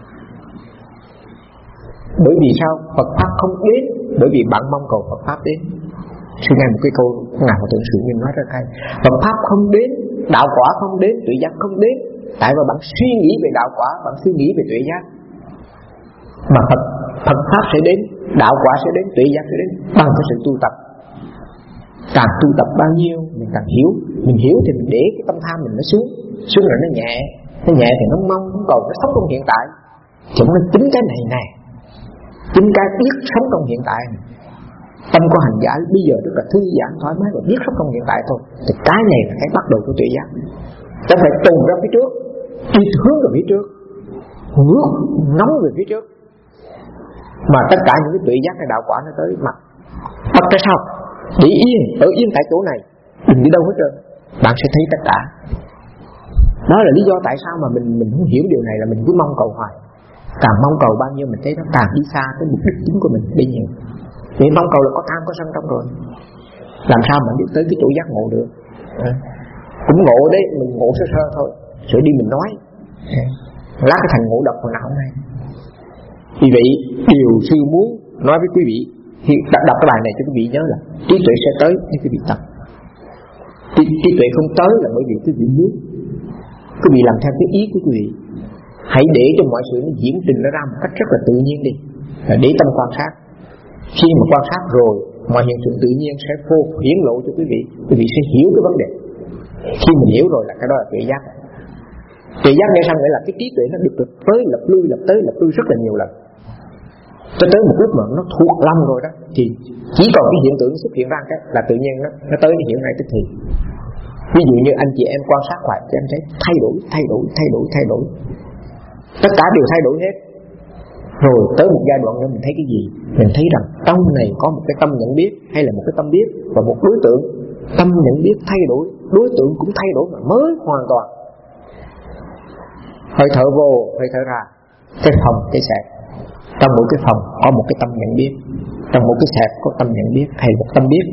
Bởi vì sao? Phật Pháp không đến, bởi vì bạn mong cầu Phật Pháp đến. Sư nghe một cái câu Ngài Hòa Thượng Sự Nguyên nói rất hay. Phật Pháp không đến, đạo quả không đến, tuệ giác không đến. Tại vì bạn suy nghĩ về đạo quả, bạn suy nghĩ về tuệ giác. Mà Phật, Phật Pháp sẽ đến, đạo quả sẽ đến, tuệ giác sẽ đến bằng cái sự tu tập. Càng tu tập bao nhiêu mình càng hiểu. Mình hiểu thì mình để cái tâm tham mình nó xuống, xuống rồi nó nhẹ. Nó nhẹ thì nó mong, nó cầu, nó sống trong hiện tại. Chúng nó chính cái này nè, chính cái biết sống trong hiện tại này. Tâm của hành giả bây giờ rất là thư giãn thoải mái và biết sống trong hiện tại thôi. Thì cái này là cái bắt đầu của tuệ giác. Ta phải tùng ra phía trước, đi hướng về phía trước, ngước nóng về phía trước. Mà tất cả những cái tuệ giác hay đạo quả nó tới mặt bắt cái sau để yên, ở yên tại chỗ này, đừng đi đâu hết trơn, bạn sẽ thấy tất cả. Đó là lý do tại sao mà mình mình không hiểu điều này, là mình cứ mong cầu hoài. Càng mong cầu bao nhiêu mình thấy nó càng đi xa cái mục đích chính của mình bấy nhiêu. Vì mong cầu là có tham có sân trong rồi, làm sao mà đi tới cái chỗ giác ngộ được? À, cũng ngộ đấy, mình ngộ sơ sơ thôi, rồi đi mình nói, lát cái thành ngộ độc hồi nào không hay. Vì vậy điều sư muốn nói với quý vị khi đọc cái bài này cho quý vị nhớ là trí tuệ sẽ tới nếu quý vị tập. Trí, trí tuệ không tới là bởi vì quý vị muốn, quý vị làm theo cái ý của quý vị. Hãy để cho mọi sự nó diễn trình nó ra một cách rất là tự nhiên đi, là để tâm quan sát. Khi mà quan sát rồi, mọi hiện tượng tự nhiên sẽ phô hiển lộ cho quý vị, quý vị sẽ hiểu cái vấn đề. Khi mình hiểu rồi là cái đó là tuệ giác. Tuệ giác nghe xong nghĩa là cái trí tuệ nó được được tới lập lui lập tới lập lui rất là nhiều lần. cho tới một lúc mà nó thuộc lâm rồi đó thì chỉ còn cái hiện tượng xuất hiện ra cái là tự nhiên nó nó tới cái hiện ngay tức thì. Ví dụ như anh chị em quan sát hoài thì em thấy thay đổi thay đổi thay đổi thay đổi tất cả đều thay đổi hết. Rồi tới một giai đoạn nữa mình thấy cái gì? Mình thấy rằng trong này có một cái tâm nhận biết hay là một cái tâm biết và một đối tượng. Tâm nhận biết thay đổi, đối tượng cũng thay đổi mà mới hoàn toàn. Hơi thở vô, hơi thở ra, cái phòng, cái sẹt. Trong mỗi cái phòng có một cái tâm nhận biết, trong mỗi cái sẹt có tâm nhận biết hay một tâm biết.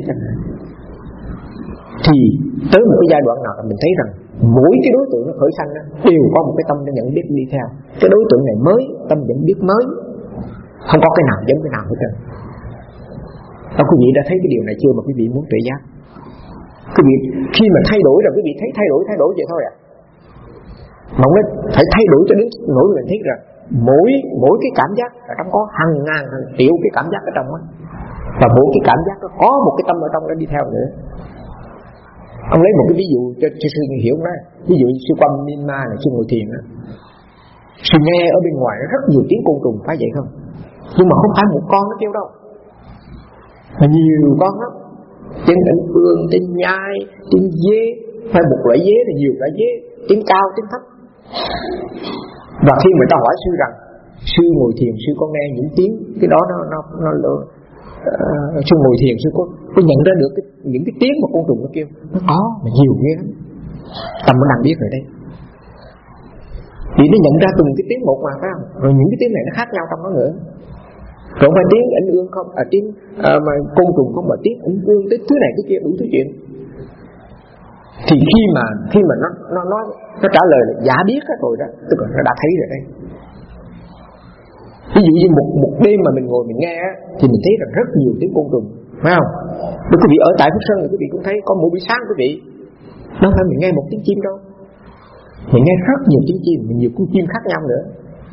Thì tới một cái giai đoạn nào mình thấy rằng mỗi cái đối tượng nó khởi sanh đều có một cái tâm nó nhận biết đi theo. Cái đối tượng này mới, tâm nhận biết mới, không có cái nào giống cái nào hết trơn. Các quý vị đã thấy cái điều này chưa mà quý vị muốn tuệ giác? Quý vị khi mà thay đổi rồi quý vị thấy thay đổi thay đổi vậy thôi à. Mà nó phải thay đổi cho đến nỗi mình thấy rằng mỗi mỗi cái cảm giác ở trong có hàng ngàn hàng triệu cái cảm giác ở trong đó, và mỗi cái cảm giác nó có một cái tâm ở trong đó đi theo nữa. Ông lấy một cái ví dụ cho, cho sư hiểu đó. Ví dụ như sư qua Myanmar này, sư ngồi thiền đó, sư nghe ở bên ngoài nó rất nhiều tiếng côn trùng, phải vậy không? Nhưng mà không phải một con nó kêu đâu, mà nhiều con lắm. Tiếng ảnh ương, tiếng nhai, tiếng dế, hay một loại dế là nhiều loại dế, tiếng cao, tiếng thấp. Và khi người ta hỏi sư rằng sư ngồi thiền sư có nghe những tiếng cái đó nó nó nó, nó uh, sư ngồi thiền sư có có nhận ra được cái, những cái tiếng mà côn trùng nó kêu? Nó có mà nhiều ghê lắm. Tâm nó đang biết rồi đây. Vì nó nhận ra từng cái tiếng một mà, phải không? Rồi những cái tiếng này nó khác nhau trong nó nữa. Rồi không phải tiếng ảnh ương không, à tiếng à, mà côn trùng không, mà tiếng ảnh ương tới thứ này cái kia đủ thứ chuyện. Thì khi mà khi mà nó nó nó nó trả lời là giả biết hết rồi đó, tức là nó đã thấy rồi đây. Ví dụ như một một đêm mà mình ngồi mình nghe á, thì mình thấy là rất nhiều tiếng côn trùng, phải không? Nếu quý vị ở tại Phước Sơn thì quý vị cũng thấy có mỗi buổi sáng quý vị, đâu phải mình nghe một tiếng chim đâu, mình nghe rất nhiều tiếng chim, nhiều con chim khác nhau nữa.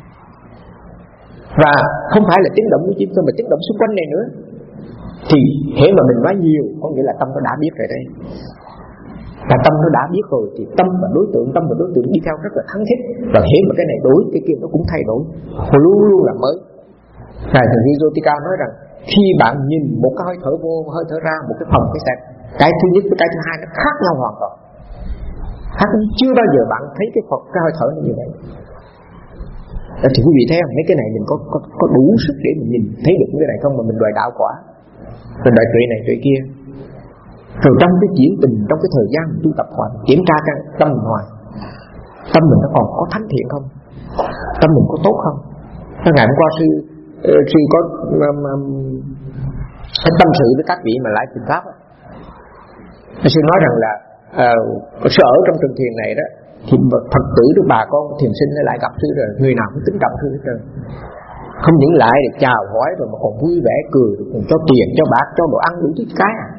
Và không phải là tiếng động của chim thôi, mà tiếng động xung quanh này nữa. Thì hễ mà mình nói nhiều, có nghĩa là tâm nó đã biết rồi đây. Và tâm nó đã biết rồi thì tâm và đối tượng, tâm và đối tượng đi theo rất là thắng thích. Và hễ mà cái này đổi, cái kia nó cũng thay đổi, luôn luôn là mới. Ngài Thượng Ni Jotika nói rằng khi bạn nhìn một cái hơi thở vô, hơi thở ra, một cái phòng, cái sạch, cái thứ nhất với cái thứ hai nó khác nhau hoàn toàn. Khác, chưa bao giờ bạn thấy cái Phật, cái hơi thở như vậy. Thì quý vị thấy không, mấy cái này mình có, có, có đủ sức để mình nhìn thấy được cái này không mà mình đòi đạo quả, rồi đòi tuệ này tuệ kia. Rồi trong cái chuyển tình, trong cái thời gian tu tập hoài, kiểm tra cái tâm mình hoài, tâm mình nó còn có thánh thiện không, tâm mình có tốt không. Ngày hôm qua sư sư có um, um, tâm sự với các vị mà lại thiền pháp á. Sư nói rằng là uh, sư ở trong trường thiền này đó, thì Phật tử được bà con thiền sinh lại gặp sư rồi, người nào cũng tính trọng sư hết trơn. Không những lại để chào hỏi rồi mà còn vui vẻ cười, còn cho tiền, cho bạc, cho đồ ăn đủ thứ cái à.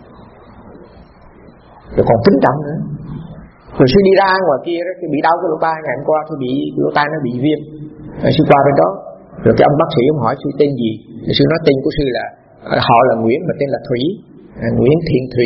Rồi còn kính trọng nữa. Rồi sư đi ra ngoài kia đó, bị đau cái lỗ tai, ngày hôm qua tôi bị lỗ tai nó bị viêm. Rồi sư qua bên đó, rồi cái ông bác sĩ ông hỏi sư tên gì, rồi sư nói tên của sư là họ là Nguyễn mà tên là Thủy, à, Nguyễn Thiện Thủy.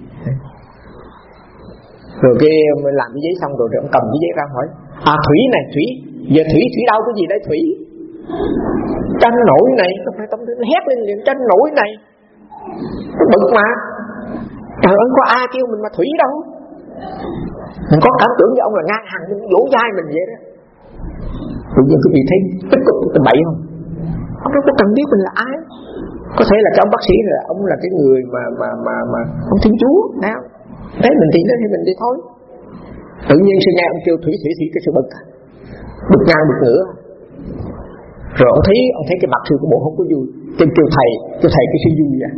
Rồi cái làm cái giấy xong rồi, rồi ông cầm cái giấy ra hỏi: à Thủy này Thủy, giờ Thủy Thủy đau cái gì đấy Thủy? Tranh nổi này, nó phải tâm nó hét lên liền, tranh nổi này, nó bực mà. Trời ơi, có ai kêu mình mà Thủy đâu. Mình có cảm tưởng như ông là ngang hàng, mình vỗ vai mình vậy đó. Tự nhiên quý vị thấy tích cực tình bậy không? Ông đâu có cần biết mình là ai. Có thể là cái ông bác sĩ là ông là cái người mà mà mà mà ông Thiên Chúa, thấy không? Thế mình tin đó thì mình đi thôi. Tự nhiên sư nghe ông kêu Thủy Thủy Thủy cái sự bực, bực ngang bực ngửa. Rồi ông thấy ông thấy cái mặt sư của bộ không có vui, kêu kêu thầy, kêu thầy cái sư vui à.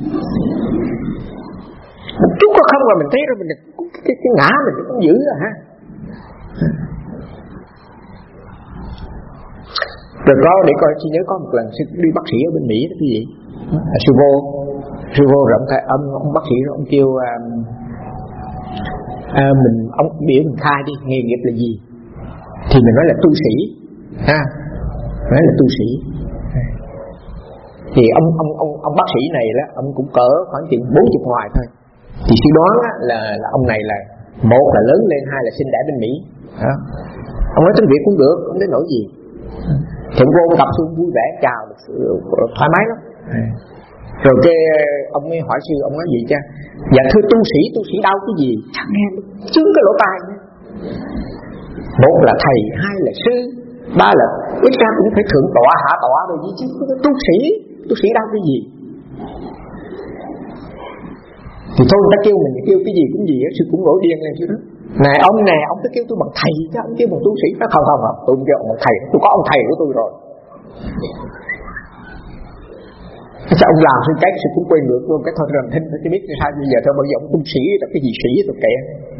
Một chút có không mà mình thấy rồi mình cái, cái, cái ngã mình cũng giữ rồi ha. Rồi có để coi, chị nhớ có một lần sư đi bác sĩ ở bên Mỹ đó quý vị, à, sư vô sư vô rồi ông, ông, ông bác sĩ ông kêu um, à, mình ông biểu mình khai đi nghề nghiệp là gì, thì mình nói là tu sĩ ha, nói là tu sĩ. Thì ông ông ông ông bác sĩ này đó, ông cũng cỡ khoảng chừng bốn chục ngoài thôi. Thì suy đoán là là ông này là một là lớn lên, hai là sinh đẻ bên Mỹ. Đó. Ông nói tiếng Việt cũng được, không đến nỗi gì. Thượng vô gặp sư vui vẻ chào được thoải mái lắm. Rồi cái ông ấy hỏi sư, ông nói gì cha? Dạ thưa tu sĩ, tu sĩ đau cái gì? Chẳng nghe chứng cái lỗ tai nữa. Một là thầy, hai là sư, ba là ít ra cũng phải thượng tọa hạ tọa rồi gì chứ. Tu sĩ, tu sĩ đau cái gì? Thì thôi người ta kêu mình kêu cái gì cũng gì á, sư cũng nổi điên lên chứ đó. Này ông nè, ông cứ kêu tôi bằng thầy chứ, ông kêu bằng tu sĩ. Nó không không không, tôi không kêu ông bằng thầy, tôi có ông thầy của tôi rồi. Sao ông làm cái sư cũng quên ngược luôn cái thôi rầm thinh tôi biết sao bây giờ thôi bây giờ ông tu sĩ là cái gì sĩ tôi kệ.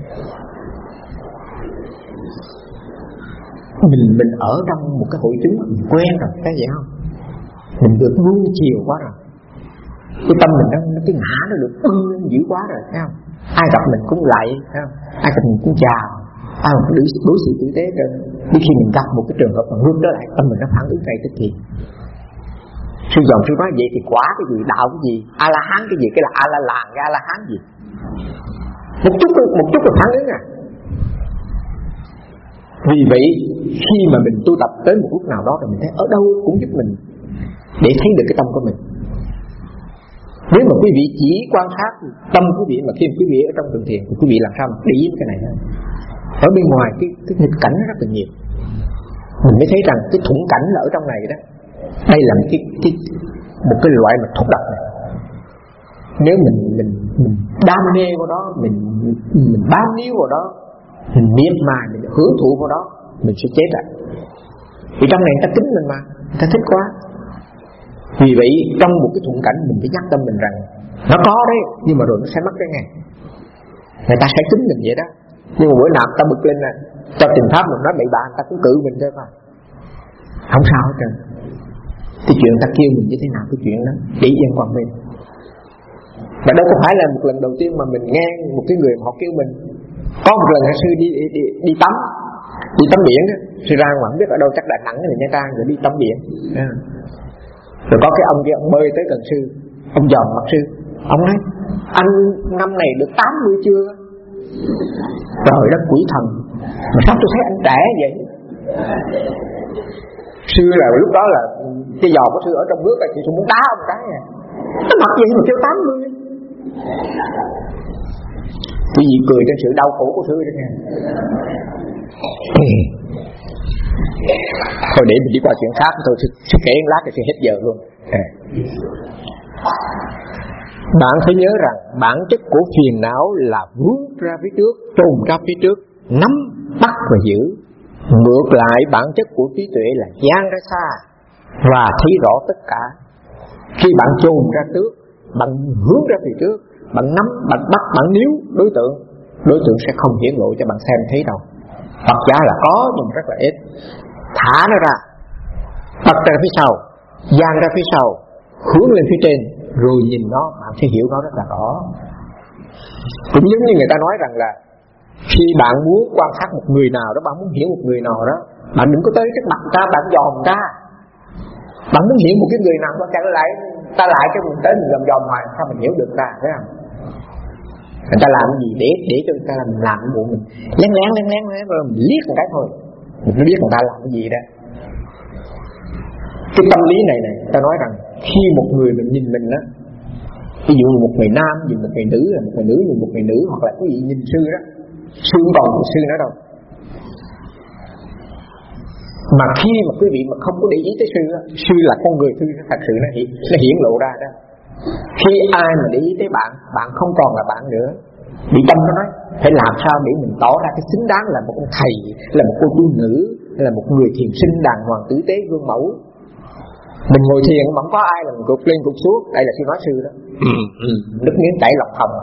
Mình mình ở trong một cái hội chứng mình quen rồi, cái gì không? Mình được nuông chiều quá rồi. Cái tâm mình nó, cái ngã nó được ưng dữ quá rồi, thấy không? Ai gặp mình cũng lạy, thấy không? Ai gặp mình cũng chào, ai cũng đối, đối xử tử tế rồi. Đến khi mình gặp một cái trường hợp mà ngược trở lại, tâm mình nó phản ứng ngay tức thì. Sư dòng sư nói vậy thì quả cái gì, đạo cái gì, a la hán cái gì, cái là a la làng, cái a la hán gì. Một chút một chút là phản ứng à. Vì vậy khi mà mình tu tập tới một lúc nào đó thì mình thấy ở đâu cũng giúp mình để thấy được cái tâm của mình. Nếu mà quý vị chỉ quan sát tâm quý vị mà khi quý vị ở trong thường thiền thì quý vị làm sao mà để ý cái này nữa. Ở bên ngoài cái, cái nghịch cảnh nó rất là nhiều. Mình mới thấy rằng cái thủng cảnh là ở trong này đó. Đây là một cái, cái, một cái loại mà thuốc độc này. Nếu mình mình mình đam mê vào đó, mình mình bám níu vào đó, mình miệt mài, mình hưởng thụ vào đó, mình sẽ chết rồi. Vì trong này người ta kính mình mà, người ta thích quá. Vì vậy trong một cái thuận cảnh mình phải nhắc tâm mình rằng nó có đấy, nhưng mà rồi nó sẽ mất cái ngày. Người ta sẽ kính mình vậy đó. Nhưng mà bữa nào ta bực lên là cho tình pháp mình nói bậy bạ, người ta cũng cự mình thôi mà. Không sao hết trơn. Cái chuyện ta kêu mình như thế nào cái chuyện đó để dân quan mình. Và đâu có phải là một lần đầu tiên mà mình nghe một cái người họ kêu mình. Có một lần sư đi đi, đi, đi tắm đi tắm biển đó. Sư ra ngoài không biết ở đâu, chắc Đà Nẵng hay Nha Trang rồi đi tắm biển. Rồi có cái ông kia ông bơi tới gần sư, ông dòm mặt sư, ông nói anh năm này được tám mươi chưa? Trời đất quỷ thần, mà sao tôi thấy anh trẻ vậy? Sư là lúc đó là cái giò của sư ở trong nước là chị sư muốn đá ông cái à. Nó mặc gì mà kêu tám mươi? Cái gì cười trên sự đau khổ của sư đó nha. Thôi để mình đi qua chuyện khác thôi, sư kể một lát thì sẽ hết giờ luôn. À. Bạn phải nhớ rằng bản chất của phiền não là vướng ra phía trước, trồn ra phía trước, nắm, bắt và giữ. Ngược lại bản chất của trí tuệ là dang ra xa và thấy rõ tất cả. Khi bạn trồn ra trước, bạn hướng ra phía trước, bạn nắm, bạn bắt, bạn níu đối tượng, đối tượng sẽ không hiển lộ cho bạn xem thấy đâu. Phật giả là có nhưng rất là ít. Thả nó ra, bật ra phía sau, dang ra phía sau, hướng lên phía trên, rồi nhìn nó, bạn sẽ hiểu nó rất là rõ. Cũng giống như người ta nói rằng là khi bạn muốn quan sát một người nào đó, bạn muốn hiểu một người nào đó, bạn đừng có tới trước mặt ta, bạn dòm ta. Bạn muốn hiểu một cái người nào đó, chẳng lại ta lại cho mình tới mình dòm dòm hoài, sao mình hiểu được ta, thấy không? Người ta làm cái gì để để cho người ta làm, làm cái bộ mình lén lén lén lén lén rồi mình liếc một cái thôi, mình mới biết người ta làm cái gì đó. Cái tâm lý này này, ta nói rằng khi một người mình nhìn mình đó, ví dụ một người nam nhìn một người nữ, là một người nữ nhìn một người nữ, hoặc là quý vị nhìn sư đó, sư không còn sư nữa đâu. Mà khi mà quý vị mà không có để ý tới sư đó, sư là con người sư thật sự nó hiện, nó hiển lộ ra đó. Khi ai mà để ý tới bạn, bạn không còn là bạn nữa. Bị tâm nó nói phải làm sao để mình tỏ ra cái xứng đáng là một ông thầy, là một cô tu nữ, là một người thiền sinh đàng hoàng tử tế gương mẫu. Mình ngồi thiền mà không có ai là mình gục lên gục xuống. Đây là sư nói sư đó, nước miếng chảy lòng thòng.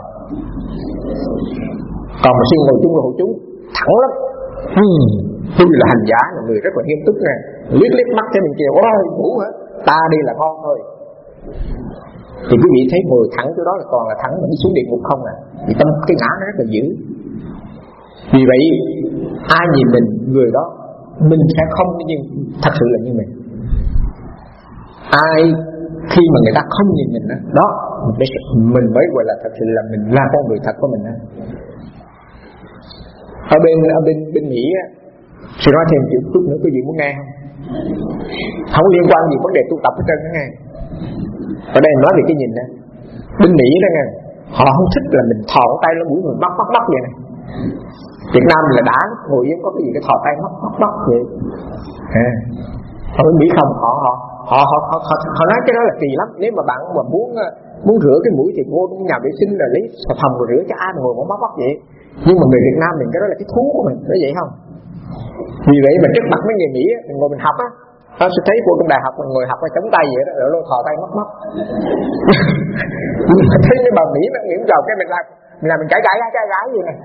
Còn mà sư ngồi chung với hội chúng thẳng lắm. Tôi là hành giả, là người rất là nghiêm túc nè, liếc liếc mắt cho mình kêu ôi ngủ hả, ta đi là ngon thôi. Thì quý vị thấy ngồi thẳng chỗ đó là còn là thẳng, mà đi xuống địa ngục không à. Vì tâm cái ngã nó rất là dữ. Vì vậy ai nhìn mình người đó, mình sẽ không như thật sự là như mình. Ai khi mà người ta không nhìn mình đó, đó mình mới gọi là thật sự là mình là con người thật của mình đó. Ở bên ở bên bên Mỹ á, sư nói thêm chút chút nữa quý vị muốn nghe không? không liên quan gì vấn đề tu tập hết trơn đó nghe. Ở đây nói về cái nhìn đó, bên Mỹ đó nghe, họ không thích là mình thò tay lên mũi người mắc mắc mắc vậy này. Việt Nam là đã ngồi yên có cái gì cái thò tay mắc mắc mắc vậy. À, ở bên Mỹ không, họ họ họ họ họ, họ, họ nói cái đó là kỳ lắm. Nếu mà bạn mà muốn muốn rửa cái mũi thì vô trong nhà vệ sinh là lấy xà phòng rồi rửa cho ai mà ngồi mắc mắc mắc vậy. Nhưng mà người Việt Nam mình cái đó là cái thú của mình, nói vậy không? Vì vậy mà trước mặt mấy người Mỹ mình ngồi mình học á, nó sẽ thấy cô trong đại học mình ngồi học ở chống tay vậy đó, rồi lôi thò tay mắc mắc. Nhưng mà thấy cái bà Mỹ nó nghiễm vào cái mình làm mình làm mình chảy chảy chảy gái vậy này.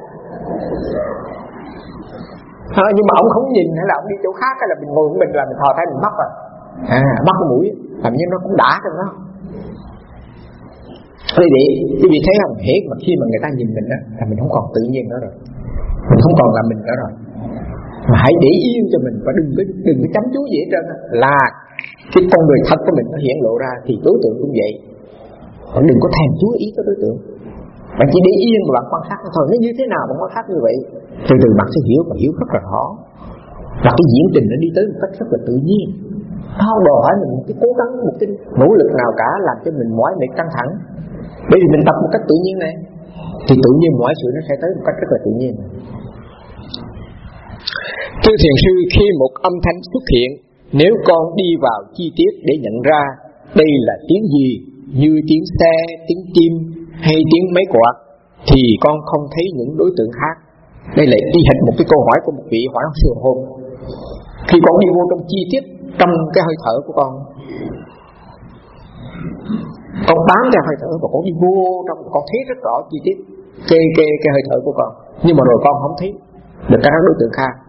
À, nhưng mà ông không nhìn hay là ông đi chỗ khác hay là mình ngồi của mình là mình thò tay mình mắc rồi, à mắc cái mũi, làm như nó cũng đã trong đó. Quý vị, quý vị thấy không? Hễ mà khi mà người ta nhìn mình đó là mình không còn tự nhiên nữa rồi, mình không còn là mình nữa rồi. Mà hãy để yên cho mình và đừng có đừng có chăm chú gì hết trơn. Là cái con người thật của mình nó hiện lộ ra thì đối tượng cũng vậy. Bạn đừng có thèm chú ý tới đối tượng. Bạn chỉ để yên và bạn quan sát nó thôi. Nó như thế nào bạn quan sát như vậy, từ từ bạn sẽ hiểu và hiểu rất là rõ. Và cái diễn trình nó đi tới một cách rất là tự nhiên. Nó không đòi hỏi mình một cái cố gắng, một cái nỗ lực nào cả làm cho mình mỏi mệt căng thẳng. Bởi vì mình tập một cách tự nhiên này thì tự nhiên mọi sự nó sẽ tới một cách rất là tự nhiên. Thưa thiền sư, khi một âm thanh xuất hiện, nếu con đi vào chi tiết để nhận ra đây là tiếng gì, như tiếng xe, tiếng chim hay tiếng máy quạt, thì con không thấy những đối tượng khác. Đây là y hệt một cái câu hỏi của một vị hỏi sư hôm. Khi con đi vô trong chi tiết trong cái hơi thở của con, con bám theo hơi thở và con đi vô trong, con thấy rất rõ chi tiết cái cái cái hơi thở của con, nhưng mà rồi con không thấy được các đối tượng khác.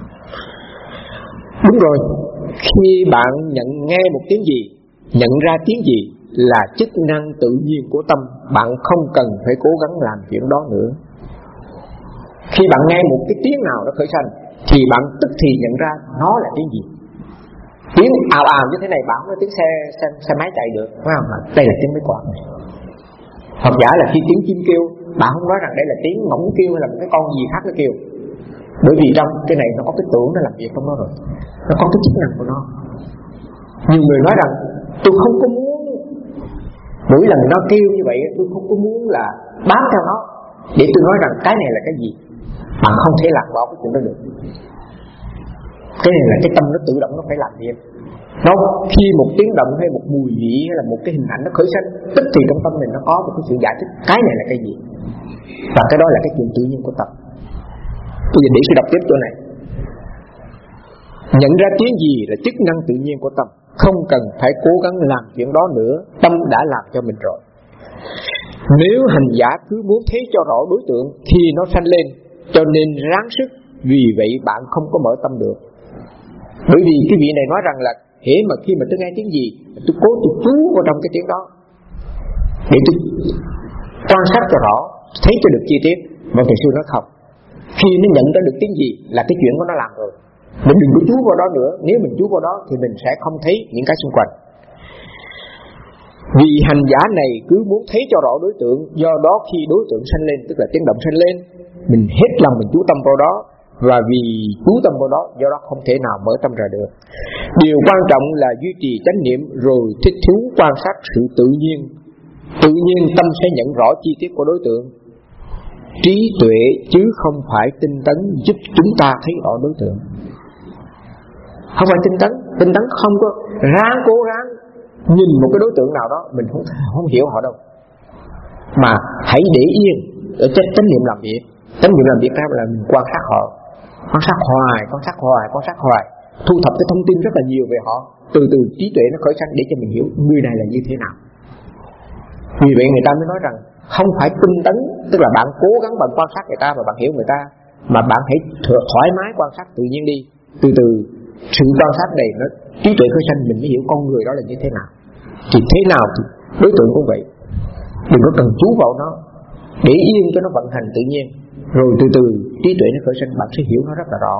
Đúng rồi, khi bạn nhận nghe một tiếng gì, nhận ra tiếng gì là chức năng tự nhiên của tâm, bạn không cần phải cố gắng làm chuyện đó nữa. Khi bạn nghe một cái tiếng nào nó khởi sanh thì bạn tức thì nhận ra nó là tiếng gì. Tiếng ào ào như thế này bạn nói tiếng xe, xe xe máy chạy được, phải không? Đây là tiếng máy quạt này. Hoặc giả là khi tiếng chim kêu, bạn không nói rằng đây là tiếng ngỗng kêu hay là một cái con gì khác nó kêu. Bởi vì trong cái này nó có cái tưởng nó làm việc trong nó rồi, nó có cái chức năng của nó. Nhiều người nói rằng tôi không có muốn mỗi lần nó kêu như vậy, tôi không có muốn là bám theo nó để tôi nói rằng cái này là cái gì. Bạn không thể làm bỏ cái chuyện đó được. Cái này là cái tâm nó tự động nó phải làm việc. Nó khi một tiếng động hay một mùi vị hay là một cái hình ảnh nó khởi sinh, tức thì trong tâm mình nó có một cái sự giải thích cái này là cái gì. Và cái đó là cái chuyện tự nhiên của tâm. Tôi giờ để sẽ đọc tiếp chỗ này. Nhận ra tiếng gì là chức năng tự nhiên của tâm, không cần phải cố gắng làm chuyện đó nữa, tâm đã làm cho mình rồi. Nếu hành giả cứ muốn thấy cho rõ đối tượng khi nó sanh lên, cho nên ráng sức, vì vậy bạn không có mở tâm được. Bởi vì cái vị này nói rằng là hễ mà khi mà tôi nghe tiếng gì, tôi cố tôi chú vào trong cái tiếng đó để tôi quan sát cho rõ, thấy cho được chi tiết. Và thầy sư nói không, khi nó nhận ra được tiếng gì là cái chuyện của nó làm rồi, mình đừng có chú vào đó nữa. Nếu mình chú vào đó thì mình sẽ không thấy những cái xung quanh. Vì hành giả này cứ muốn thấy cho rõ đối tượng, do đó khi đối tượng sanh lên, tức là tiếng động sanh lên, mình hết lòng mình chú tâm vào đó. Và vì chú tâm vào đó, do đó không thể nào mở tâm ra được. Điều quan trọng là duy trì chánh niệm, rồi thích thú quan sát sự tự nhiên. Tự nhiên tâm sẽ nhận rõ chi tiết của đối tượng. Trí tuệ chứ không phải tinh tấn giúp chúng ta thấy rõ đối tượng. Không phải tinh tấn, tinh tấn không có ráng cố gắng nhìn một cái đối tượng nào đó, mình không không hiểu họ đâu. Mà hãy để yên ở trên chánh niệm làm việc. Chánh niệm làm việc ra là mình quan sát họ, quan sát hoài, quan sát hoài, quan sát hoài, thu thập cái thông tin rất là nhiều về họ. Từ từ trí tuệ nó khởi sanh để cho mình hiểu người này là như thế nào. Vì vậy người ta mới nói rằng không phải tinh tấn, tức là bạn cố gắng bạn quan sát người ta và bạn hiểu người ta, mà bạn hãy thoải mái quan sát tự nhiên đi. Từ từ sự quan sát này nó trí tuệ khởi sanh, mình mới hiểu con người đó là như thế nào. Thì thế nào thì đối tượng cũng vậy. Đừng có cần chú vào nó, để yên cho nó vận hành tự nhiên, rồi từ từ trí tuệ nó khởi sanh, bạn sẽ hiểu nó rất là rõ.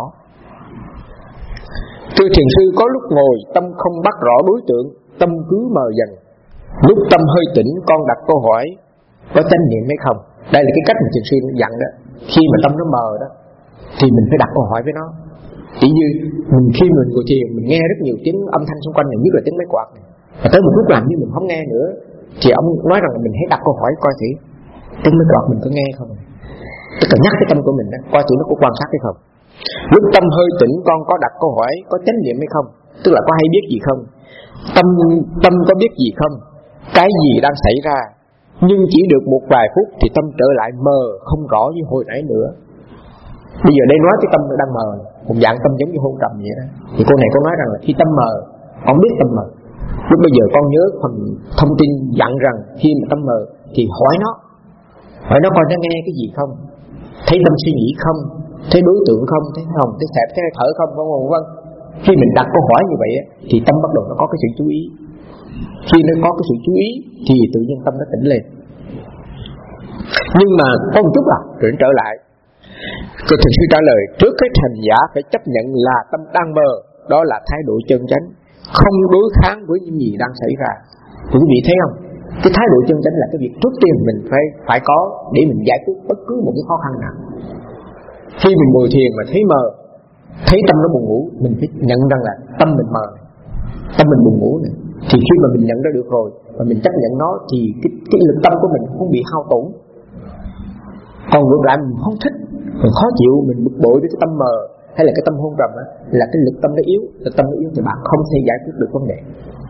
Thưa thiền sư, có lúc ngồi tâm không bắt rõ đối tượng, tâm cứ mờ dần. Lúc tâm hơi tỉnh, con đặt câu hỏi có chánh niệm hay không. Đây là cái cách mà thiền sư dặn đó. Khi mà tâm nó mờ đó thì mình phải đặt câu hỏi với nó. Chỉ như mình khi mình ngồi thiền, mình nghe rất nhiều tiếng âm thanh xung quanh này, nhất là tiếng máy quạt này. Và tới một lúc làm như mình không nghe nữa, thì ông nói rằng là mình hãy đặt câu hỏi coi thử tiếng máy quạt mình có nghe không. Tức là nhắc cái tâm của mình đó, coi thử nó có quan sát hay không. Lúc tâm hơi tỉnh, con có đặt câu hỏi có chánh niệm hay không, tức là có hay biết gì không. Tâm tâm có biết gì không, cái gì đang xảy ra. Nhưng chỉ được một vài phút thì tâm trở lại mờ, không rõ như hồi nãy nữa. Bây giờ đây nói cái tâm đang mờ, một dạng tâm giống như hôn trầm vậy đó. Thì cô này có nói rằng là khi tâm mờ, con biết tâm mờ. Lúc bây giờ con nhớ phần thông tin dặn rằng khi mà tâm mờ thì hỏi nó, hỏi nó coi nó nghe cái gì không, thấy tâm suy nghĩ không, thấy đối tượng không, thấy hồng, thấy xẹp, thấy thở không, vân vân vân. Khi mình đặt câu hỏi như vậy thì tâm bắt đầu nó có cái sự chú ý. Khi nó có cái sự chú ý thì tự nhiên tâm nó tỉnh lên. Nhưng mà có một chút à, rồi trở lại. Tôi thực sự trả lời, trước cái hành giả phải chấp nhận là tâm đang mờ, đó là thái độ chân chánh, không đối kháng với những gì đang xảy ra. Thì quý vị thấy không? Cái thái độ chân chánh là cái việc trước tiên mình phải phải có để mình giải quyết bất cứ một cái khó khăn nào. Khi mình ngồi thiền mà thấy mờ, thấy tâm nó buồn ngủ, mình phải nhận rằng là tâm mình mờ, tâm mình buồn ngủ này. Thì khi mà mình nhận ra được rồi và mình chấp nhận nó thì cái, cái lực tâm của mình không bị hao tổn. Còn ngược lại mình không thích, mình khó chịu, mình bực bội với cái tâm mờ hay là cái tâm hôn trầm á, là cái lực tâm nó yếu, lực tâm nó yếu thì bạn không thể giải quyết được vấn đề.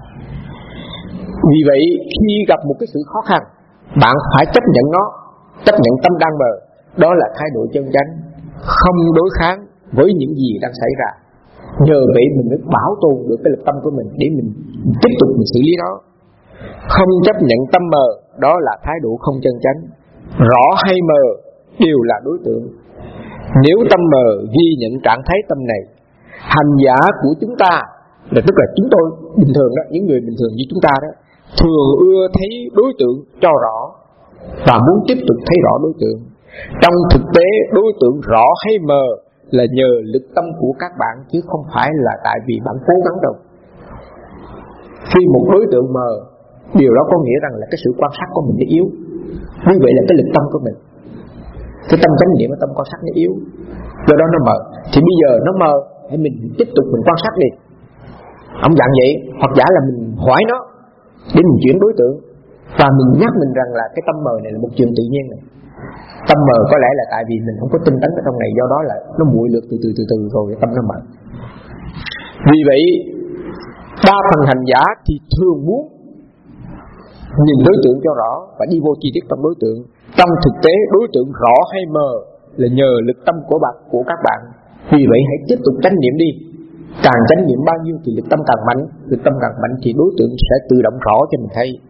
Vì vậy khi gặp một cái sự khó khăn, bạn phải chấp nhận nó, chấp nhận tâm đang mờ, đó là thái độ chân chánh, không đối kháng với những gì đang xảy ra. Nhờ vậy mình mới bảo tồn được cái lực tâm của mình để mình tiếp tục mình xử lý nó. Không chấp nhận tâm mờ, đó là thái độ không chân chánh. Rõ hay mờ đều là đối tượng. Nếu tâm mờ ghi nhận trạng thái tâm này, hành giả của chúng ta, là tức là chúng tôi bình thường đó, những người bình thường như chúng ta đó, thường ưa thấy đối tượng cho rõ và muốn tiếp tục thấy rõ đối tượng. Trong thực tế đối tượng rõ hay mờ là nhờ lực tâm của các bạn, chứ không phải là tại vì bạn cố gắng đâu. Khi một đối tượng mờ, điều đó có nghĩa rằng là cái sự quan sát của mình nó yếu. Như vậy là cái lực tâm của mình, cái tâm chánh niệm và tâm quan sát nó yếu, do đó nó mờ. Thì bây giờ nó mờ, hãy mình tiếp tục mình quan sát đi. Ông dặn vậy, hoặc giả là mình hỏi nó để mình chuyển đối tượng, và mình nhắc mình rằng là cái tâm mờ này là một chuyện tự nhiên này. Tâm mờ có lẽ là tại vì mình không có tinh tấn ở trong này, do đó là nó nguội lượt từ từ từ từ rồi tâm nó mờ. Vì vậy đa phần hành giả thì thường muốn nhìn đối tượng cho rõ và đi vô chi tiết trong đối tượng. Trong thực tế đối tượng rõ hay mờ là nhờ lực tâm của bạn, của các bạn. Vì vậy hãy tiếp tục chánh niệm đi. Càng chánh niệm bao nhiêu thì lực tâm càng mạnh, lực tâm càng mạnh thì đối tượng sẽ tự động rõ cho mình thấy.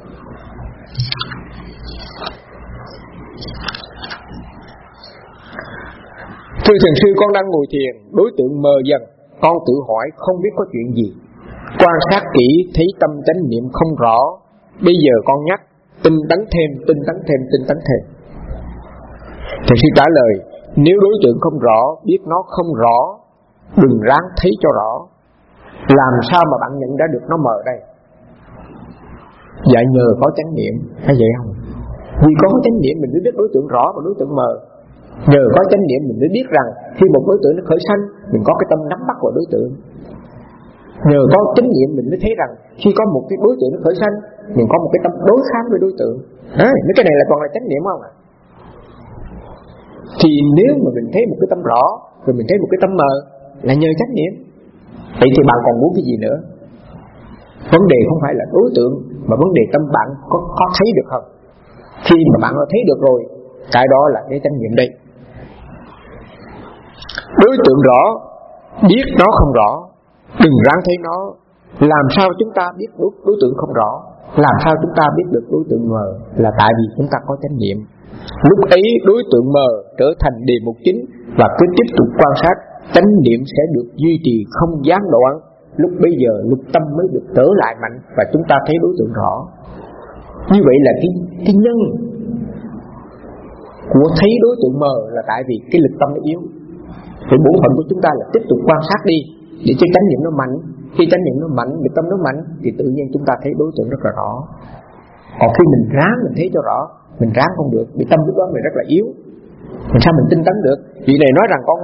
Thưa thiền sư, con đang ngồi thiền, đối tượng mờ dần, con tự hỏi không biết có chuyện gì. Quan sát kỹ thấy tâm chánh niệm không rõ. Bây giờ con nhắc tinh tấn thêm, tinh tấn thêm, tinh tấn thêm. Thiền sư trả lời, nếu đối tượng không rõ, biết nó không rõ, đừng ráng thấy cho rõ. Làm sao mà bạn nhận ra được nó mờ đây? Dạ nhờ có chánh niệm, hay vậy không? Vì có chánh niệm mình mới biết đối tượng rõ và đối tượng mờ. Nhờ có chánh niệm mình mới biết rằng khi một đối tượng nó khởi sanh, mình có cái tâm nắm bắt vào đối tượng. Nhờ có chánh niệm mình mới thấy rằng khi có một cái đối tượng nó khởi sanh, mình có một cái tâm đối kháng với đối tượng. À, mấy cái này là còn là chánh niệm không ạ? À? Thì nếu mà mình thấy một cái tâm rõ, rồi mình thấy một cái tâm mờ, là nhờ chánh niệm. Vậy thì bạn còn muốn cái gì nữa? Vấn đề không phải là đối tượng, mà vấn đề tâm bạn có, có thấy được không? Khi mà bạn đã thấy được rồi, cái đó là cái chánh niệm đây. Đối tượng rõ, biết nó không rõ, đừng ráng thấy nó. Làm sao chúng ta biết đối, đối tượng không rõ? Làm sao chúng ta biết được đối tượng mờ? Là tại vì chúng ta có chánh niệm. Lúc ấy đối tượng mờ trở thành đề mục chính, và cứ tiếp tục quan sát, chánh niệm sẽ được duy trì không gián đoạn. Lúc bây giờ lục tâm mới được trở lại mạnh, và chúng ta thấy đối tượng rõ. Như vậy là cái, cái nhân của thấy đối tượng mờ là tại vì cái lực tâm nó yếu. Thì bổn phận của chúng ta là tiếp tục quan sát đi, để cho chánh niệm nó mạnh. Khi chánh niệm nó mạnh, lực tâm nó mạnh, thì tự nhiên chúng ta thấy đối tượng rất là rõ. Còn khi mình ráng mình thấy cho rõ, mình ráng không được, vì tâm lúc đó mình rất là yếu. Làm sao mình tinh tấn được? Vị này nói rằng con đấy,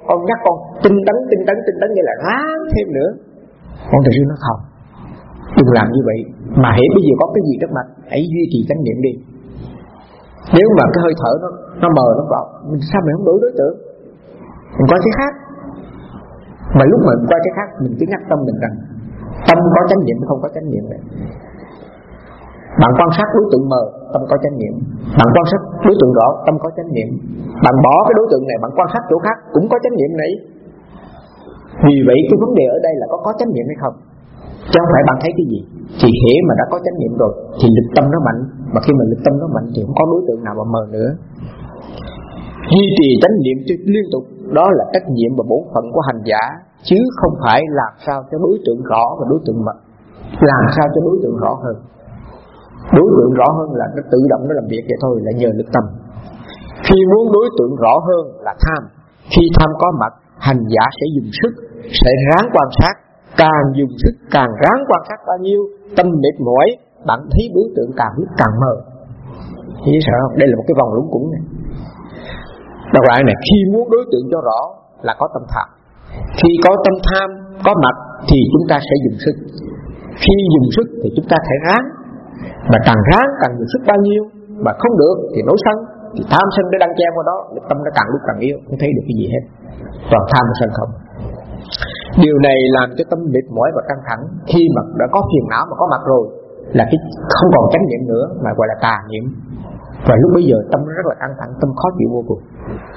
con nhắc con tinh tấn tinh tấn tinh tấn, vậy là ráng thêm nữa. Ông thầy sư nói không, đừng làm như vậy, mà hễ bây giờ có cái gì trước mặt, hãy duy trì chánh niệm đi. Nếu mà cái hơi thở nó nó mờ nó vào, mình sao mình không đổi đối tượng, mình coi cái khác. Mà lúc mà mình coi cái khác, mình cứ nhắc tâm mình rằng tâm có chánh niệm, không có chánh niệm này. Bạn quan sát đối tượng mờ, tâm có chánh niệm. Bạn quan sát đối tượng rõ, tâm có chánh niệm. Bạn bỏ cái đối tượng này, bạn quan sát chỗ khác, cũng có chánh niệm này. Vì vậy cái vấn đề ở đây là có có chánh niệm hay không, chứ không phải bạn thấy cái gì. Thì hễ mà đã có chánh niệm rồi thì lực tâm nó mạnh, mà khi mà lực tâm nó mạnh thì không có đối tượng nào mà mờ nữa. Duy trì chánh niệm liên tục, đó là trách nhiệm và bổn phận của hành giả, chứ không phải làm sao cho đối tượng rõ và đối tượng mật. Làm sao cho đối tượng rõ hơn. Đối tượng rõ hơn là nó tự động nó làm việc vậy thôi, là nhờ lực tâm. Khi muốn đối tượng rõ hơn là tham. Khi tham có mặt, hành giả sẽ dùng sức, sẽ ráng quan sát. Càng dùng sức, càng ráng quan sát bao nhiêu, tâm mệt mỏi, bạn thấy đối tượng càng lúc càng mờ. Thấy sợ không? Đây là một cái vòng lúng củng này. Đọc lại này, khi muốn đối tượng cho rõ là có tâm tham. Khi có tâm tham có mặt thì chúng ta sẽ dùng sức. Khi dùng sức thì chúng ta phải ráng. Mà càng ráng càng dùng sức bao nhiêu, mà không được thì nổi sân, thì tham sân để đăng chen vào đó, tâm nó càng lúc càng yếu, không thấy được cái gì hết, toàn tham và sân không. Điều này làm cho tâm mệt mỏi và căng thẳng. Khi mà đã có phiền não mà có mặt rồi là cái không còn chánh niệm nữa, mà gọi là tà niệm. Và lúc bây giờ tâm nó rất là căng thẳng, tâm khó chịu vô cùng.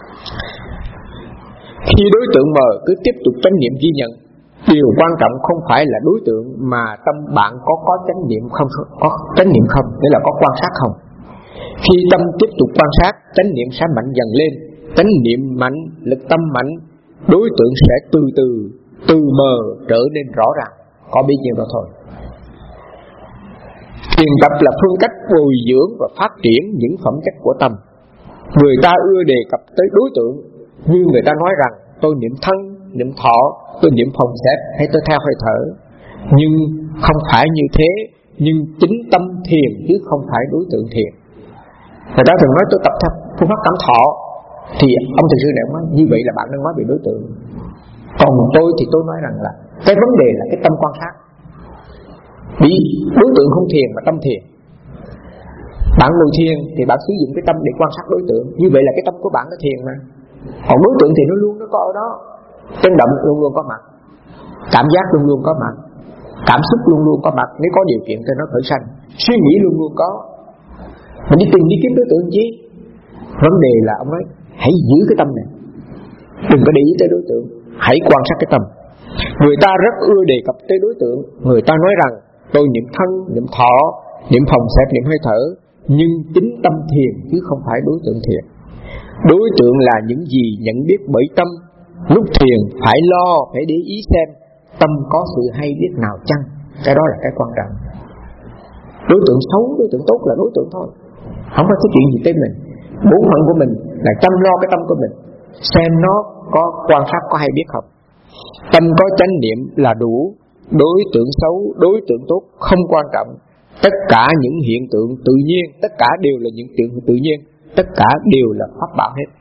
Khi đối tượng mờ, cứ tiếp tục chánh niệm ghi nhận. Điều quan trọng không phải là đối tượng, mà tâm bạn có có chánh niệm không, có chánh niệm không, nghĩa là có quan sát không. Khi tâm tiếp tục quan sát, chánh niệm sẽ mạnh dần lên. Chánh niệm mạnh, lực tâm mạnh, đối tượng sẽ từ từ từ mờ trở nên rõ ràng. Có bấy nhiêu đó thôi. Thiền tập là phương cách bồi dưỡng và phát triển những phẩm chất của tâm. Người ta ưa đề cập tới đối tượng, như người ta nói rằng tôi niệm thân, niệm thọ, tôi niệm phòng xếp, hay tôi theo hơi thở. Nhưng không phải như thế. Nhưng chính tâm thiền chứ không phải đối tượng thiền. Người ta thường nói tôi tập theo phương pháp cảm thọ, thì ông thầy sư này nói như vậy là bạn đang nói về đối tượng. Còn tôi thì tôi nói rằng là cái vấn đề là cái tâm quan sát. Vì đối tượng không thiền mà tâm thiền. Bạn ngồi thiền thì bạn sử dụng cái tâm để quan sát đối tượng, như vậy là cái tâm của bạn nó thiền mà. Còn đối tượng thì nó luôn nó có ở đó. Chấn động luôn luôn có mặt, cảm giác luôn luôn có mặt, cảm xúc luôn luôn có mặt. Nếu có điều kiện cho nó khởi sanh, suy nghĩ luôn luôn có. Mình đi tìm đi kiếm đối tượng gì. Vấn đề là ông nói hãy giữ cái tâm này, đừng có để ý tới đối tượng, hãy quan sát cái tâm. Người ta rất ưa đề cập tới đối tượng. Người ta nói rằng tôi niệm thân, niệm thọ, niệm phòng xẹp, niệm hơi thở. Nhưng chính tâm thiền chứ không phải đối tượng thiền. Đối tượng là những gì nhận biết bởi tâm. Lúc thiền phải lo, phải để ý xem tâm có sự hay biết nào chăng. Cái đó là cái quan trọng. Đối tượng xấu, đối tượng tốt là đối tượng thôi, không có cái chuyện gì tới mình. Bổn phận của mình là chăm lo cái tâm của mình, xem nó có quan sát có hay biết không. Tâm có chánh niệm là đủ. Đối tượng xấu, đối tượng tốt không quan trọng. Tất cả những hiện tượng tự nhiên, tất cả đều là những hiện tượng tự nhiên, tất cả đều là pháp bảo hết.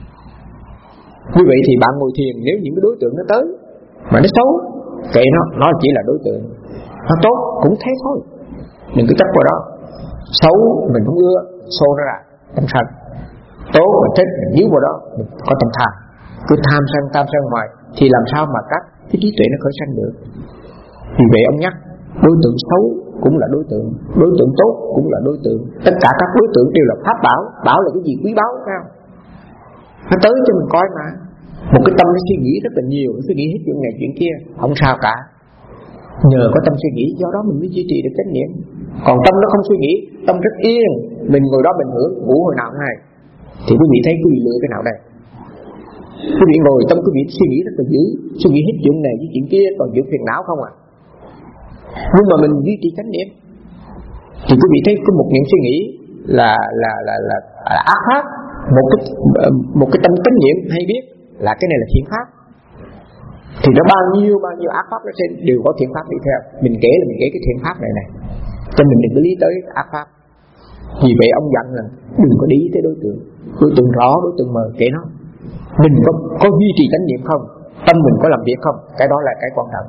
Như vậy thì bạn ngồi thiền, nếu những cái đối tượng nó tới mà nó xấu, kệ nó, nó chỉ là đối tượng. Nó tốt cũng thế thôi, đừng cứ chấp vào đó. Xấu mình không ưa, xô nó ra, tâm sân. Tốt mình thích, mình níu vào đó, mình có tâm tham. Cứ tham sân, tham sân hoài thì làm sao mà các cái trí tuệ nó khởi sanh được. Vì vậy ông nhắc, đối tượng xấu cũng là đối tượng, đối tượng tốt cũng là đối tượng. Tất cả các đối tượng đều là pháp bảo. Bảo là cái gì quý báu, phải không? Nó tới cho mình coi mà. Một cái tâm nó suy nghĩ rất là nhiều, nó suy nghĩ hết chuyện này chuyện kia, không sao cả. Nhờ có tâm suy nghĩ, do đó mình mới duy trì được chánh niệm. Còn tâm nó không suy nghĩ, tâm rất yên, mình ngồi đó mình hưởng, ngủ hồi nào này, thì quý vị thấy quý vị lựa cái nào đây? Quý vị ngồi tâm quý vị suy nghĩ rất là dữ, suy nghĩ hết chuyện này với chuyện kia, còn chuyện phiền não không à. Nhưng mà mình duy trì chánh niệm thì quý vị thấy có một những suy nghĩ là là là là, là ác pháp, một cái một cái tâm chánh niệm hay biết là cái này là thiện pháp, thì nó bao nhiêu bao nhiêu ác pháp nó sẽ đều có thiện pháp đi theo. Mình kể là mình kể cái thiện pháp này này, cho mình đừng có lý tới ác pháp. Vì vậy ông dặn là đừng có để ý tới đối tượng, đối tượng rõ, đối tượng mờ, kể nó. mình có, có duy trì chánh niệm không, tâm mình có làm việc không, cái đó là cái quan trọng.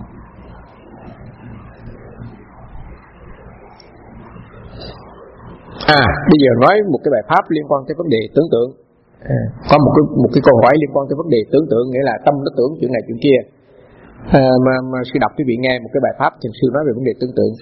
À, bây giờ nói một cái bài pháp liên quan tới vấn đề tưởng tượng. À, có một cái một cái câu hỏi liên quan tới vấn đề tưởng tượng, nghĩa là tâm nó tưởng chuyện này chuyện kia. À, mà, mà sư đọc quý vị nghe một cái bài pháp thiền sư nói về vấn đề tưởng tượng.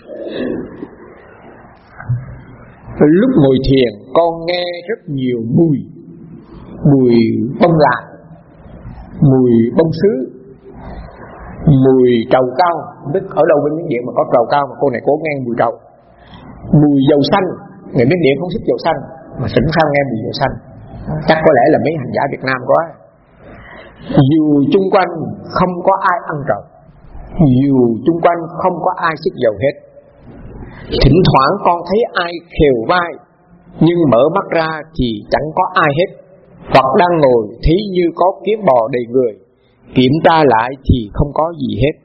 Lúc ngồi thiền con nghe rất nhiều mùi, mùi bông lan, mùi bông sứ, mùi trầu cao. Biết ở đâu bên Miến Điện mà có trầu cao mà cô này cố nghe mùi trầu. Mùi dầu xanh, người Miến Điện không thích dầu xanh mà sẵn sao nghe mùi dầu xanh. Chắc có lẽ là mấy hành giả Việt Nam có. Dù chung quanh không có ai ăn trầu, dù chung quanh không có ai xức dầu hết, thỉnh thoảng con thấy ai khều vai, nhưng mở mắt ra thì chẳng có ai hết. Hoặc đang ngồi thấy như có kiến bò đầy người, kiểm tra lại thì không có gì hết.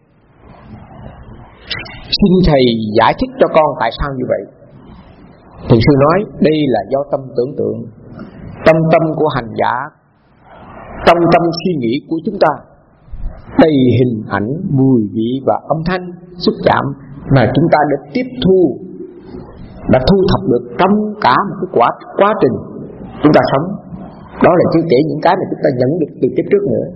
Xin thầy giải thích cho con tại sao như vậy. Thiền sư nói đây là do tâm tưởng tượng. Tâm tâm của hành giả, tâm tâm suy nghĩ của chúng ta đầy hình ảnh, mùi vị và âm thanh xúc chạm mà chúng ta đã tiếp thu, đã thu thập được trong cả một cái quá, quá trình chúng ta sống. Đó là chưa kể những cái mà chúng ta nhận được từ kiếp trước nữa.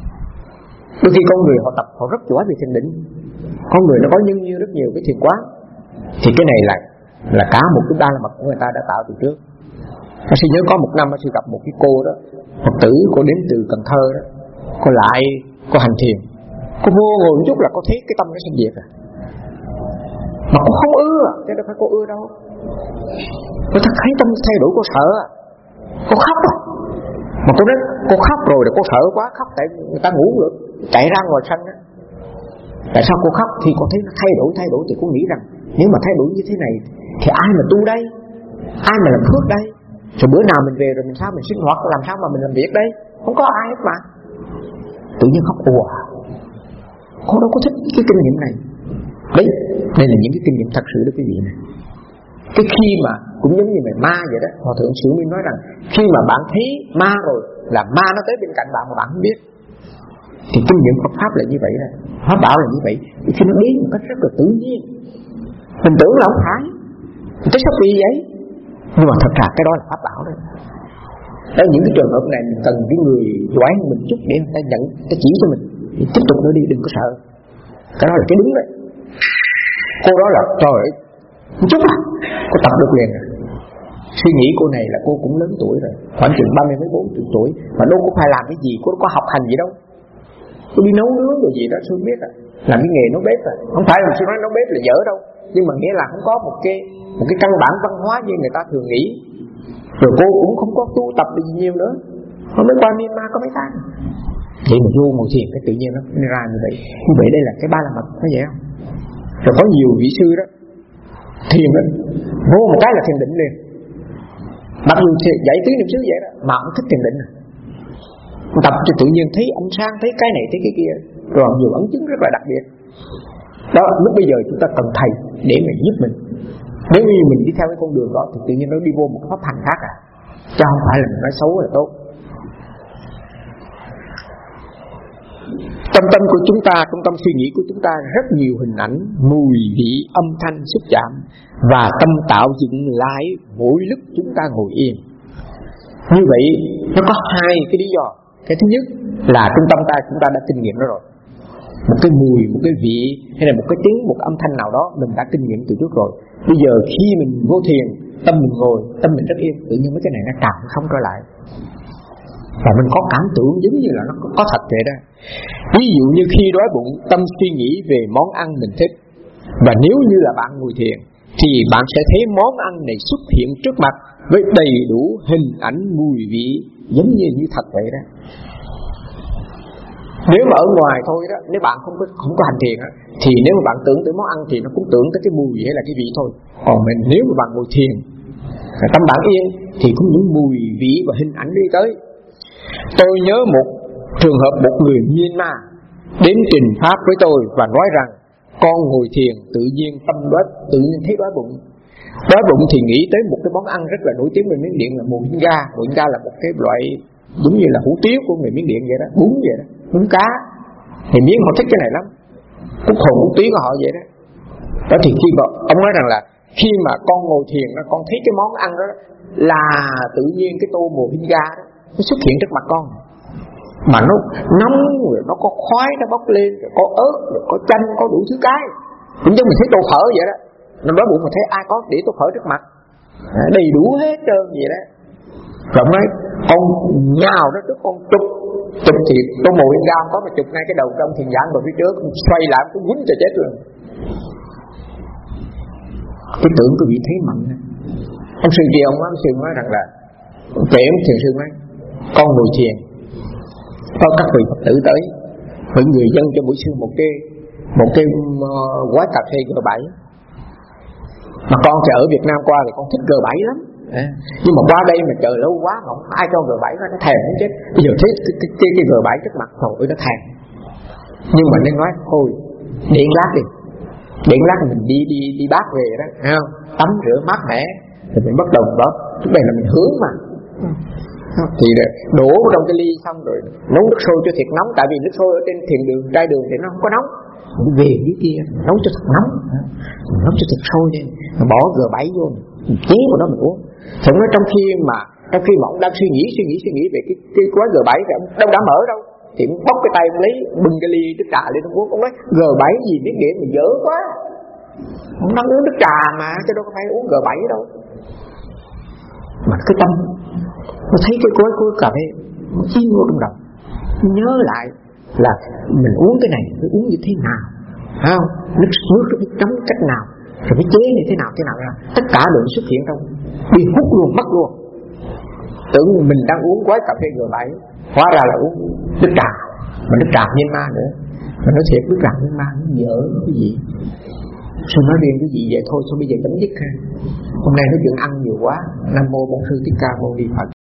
Đôi khi con người họ tập, họ rất giỏi về thiền định, con người nó có nhân như rất nhiều cái thiền quán, thì cái này là là cả một cái đa la mật của người ta đã tạo từ trước. Tôi sẽ nhớ có một năm tôi gặp một cái cô đó, Phật tử, cô đến từ Cần Thơ đó, cô lại cô hành thiền, cô vô ngồi một chút là cô thấy cái tâm nó sinh diệt à, mà cô không ưa, chứ đâu phải cô ưa đâu. Cô thấy tâm thay đổi cô sợ, cô khóc à. Mà cô nói cô khóc rồi là cô sợ quá, khóc tại người ta ngủ được, chạy ra ngoài sân đó. Tại sao cô khóc? Thì cô thấy nó thay đổi thay đổi thì cô nghĩ rằng nếu mà thay đổi như thế này thì ai mà tu đây, ai mà làm phước đây, rồi bữa nào mình về rồi mình sao mình sinh hoạt, làm sao mà mình làm việc đây, không có ai hết mà. Tự nhiên khóc ùa. Cô đâu có thích cái kinh nghiệm này. Đấy, đây là những cái kinh nghiệm thật sự đó quý vị này. Cái khi mà cũng giống như mày ma vậy đó, Hòa thượng Sửu Minh nói rằng khi mà bạn thấy ma rồi là ma nó tới bên cạnh bạn mà bạn không biết, thì kinh nghiệm Phật pháp là như vậy đó, Pháp bảo là như vậy. Khi nó đến một cách rất là tự nhiên, mình tưởng là không phải, mình tới sao vì vậy, nhưng mà thật ra cái đó là Pháp bảo đó. Ở những cái trường hợp này mình cần cái người giỏi hơn mình chút để người ta nhận, người ta chỉ cho mình, thì tiếp tục nữa đi, đừng có sợ. Cái đó là cái đúng đấy. Cô đó là trời ơi, một chút à, cô tập được liền à. Suy nghĩ cô này là cô cũng lớn tuổi rồi, khoảng chừng ba mươi mấy bốn chục tuổi, mà đâu có phải làm cái gì, cô có học hành gì đâu. Cô đi nấu nướng rồi gì đó, tôi biết à, làm cái nghề nấu bếp à. Không phải là tôi nói nấu bếp là dở đâu, nhưng mà nghĩa là không có một cái một cái căn bản văn hóa như người ta thường nghĩ. Rồi cô cũng không có tu tập gì nhiều nữa, nó mới qua Myanmar có mấy tháng. Vậy mà vô ngồi thiền cái tự nhiên nó ra như vậy. Như vậy đây là cái ba la mật, có vậy không? Rồi có nhiều vị sư đó thiền đó, vô một cái là thiền định liền. Mặc dù dạy tí niệm xứ vậy đó, mà cũng thích thiền định à. Tập cho tự nhiên thấy ánh sáng, thấy cái này, thấy cái kia, rồi nhiều ấn chứng rất là đặc biệt. Đó, lúc bây giờ chúng ta cần thầy để mà giúp mình. Nếu như mình đi theo cái con đường đó thì tự nhiên nó đi vô một pháp hành khác à, chứ không phải là mình nói xấu là tốt. Tâm tâm của chúng ta, trong tâm suy nghĩ của chúng ta rất nhiều hình ảnh, mùi vị, âm thanh, xúc chạm, và tâm tạo dựng lại mỗi lúc chúng ta ngồi yên. Như vậy nó có hai cái lý do. Cái thứ nhất là trung tâm ta chúng ta đã kinh nghiệm nó rồi, một cái mùi, một cái vị, hay là một cái tiếng, một cái âm thanh nào đó mình đã kinh nghiệm từ trước rồi. Bây giờ khi mình vô thiền, tâm mình ngồi, tâm mình rất yên, tự nhiên mấy cái này nó trào, nó sống trở lại, và mình có cảm tưởng giống như là nó có thật vậy đó. Ví dụ như khi đói bụng, tâm suy nghĩ về món ăn mình thích, và nếu như là bạn ngồi thiền thì bạn sẽ thấy món ăn này xuất hiện trước mặt với đầy đủ hình ảnh, mùi vị giống như như thật vậy đó. Nếu mà ở ngoài thôi đó, nếu bạn không có không có hành thiền đó, thì nếu mà bạn tưởng tới món ăn thì nó cũng tưởng tới cái mùi hay là cái vị thôi. Còn mình nếu mà bạn ngồi thiền, tâm bạn yên thì cũng những mùi vị và hình ảnh đi tới. Tôi nhớ một trường hợp một người Myanmar đến trình pháp với tôi và nói rằng con ngồi thiền tự nhiên tâm đói, tự nhiên thấy đói bụng. Đói bụng thì nghĩ tới một cái món ăn rất là nổi tiếng bên Miến Điện là mù hinh ga. Mù hinh ga là một cái loại giống như là hủ tiếu của người Miến Điện vậy đó, bún vậy đó, bún cá. Thì Miến họ thích cái này lắm, cúc hồn hủ tiếu của họ vậy đó. Đó thì khi mà ông nói rằng là khi mà con ngồi thiền đó, con thấy cái món ăn đó là tự nhiên cái tô mồ hinh ga đó nó xuất hiện trước mặt con, mà nó nóng rồi nó có khoái nó bốc lên, rồi có ớt, rồi có chanh, có đủ thứ cái, cũng giống mình thấy tô phở vậy đó. Nó đói bụng mà thấy ai có để tô phở trước mặt, đầy đủ hết trơn vậy đó. Rồi nói con nhào đó trước con chụp chụp thì tô mồ hinh ga không có, mà chụp ngay cái đầu trong thiền giảng vào phía trước, xoay lại cũng quýnh cho chết luôn. Cái tưởng quý vị thấy mạnh. Ông sư kia ông nói, ông sư nói rằng là kể ông thiền sư nói con ngồi thiền có các vị Phật tử tới, mọi người dân cho buổi sư một cái một cái uh, quán cà phê G bảy. Mà con chờ ở Việt Nam qua thì con thích G bảy lắm, à, nhưng mà qua đây mà chờ lâu quá mà không ai cho G bảy, nó thèm không chết. Bây giờ thấy cái, cái, cái, cái G bảy trước mặt rồi nó thèm. Nhưng mà nên nói thôi điện lát đi, điện lát mình đi đi đi bát về đó, thấy không? Tắm rửa mát mẻ rồi mình bắt đầu đó. Lúc này là mình hướng mà thì đổ vào trong cái ly xong rồi nấu nước sôi cho thiệt nóng, tại vì nước sôi ở trên thiền đường trai đường thì nó không có nóng. Mình về dưới kia nấu cho thật nóng, nấu cho thật sôi lên, bỏ G bảy vô, mình chế vào đó mình uống. Thì nói trong khi mà trong khi mà ông đang suy nghĩ suy nghĩ suy nghĩ về cái cái quán G bảy thì ông đâu đã mở đâu, thì ông bóc cái tay ông lấy bưng cái ly nước trà lên ông uống. Ông nói G bảy gì biết điện mình dở quá, ông đang uống nước trà mà, chứ đâu có phải uống G bảy đâu. Mà cái tâm nó thấy cái cối cối cà phê nó in vô trong đầu, nhớ lại là mình uống cái này phải uống như thế nào, phải không? Nước nước nó phải chấm cách nào, rồi phải chế như thế nào thế nào ra, tất cả đều xuất hiện trong, đi hút luôn, mất luôn. Tưởng mình đang uống quái cà phê G bảy, hóa ra là uống nước trà, mà nước trà Myanmar nữa. Mà nói thiệt nước trà Myanmar nó dở cái gì. Sư nói riêng cái gì vậy thôi, sao bây giờ chấm dứt ha. Hôm nay nói chuyện ăn nhiều quá. Nam mô Bổn Sư Thích Ca Mâu Ni Phật.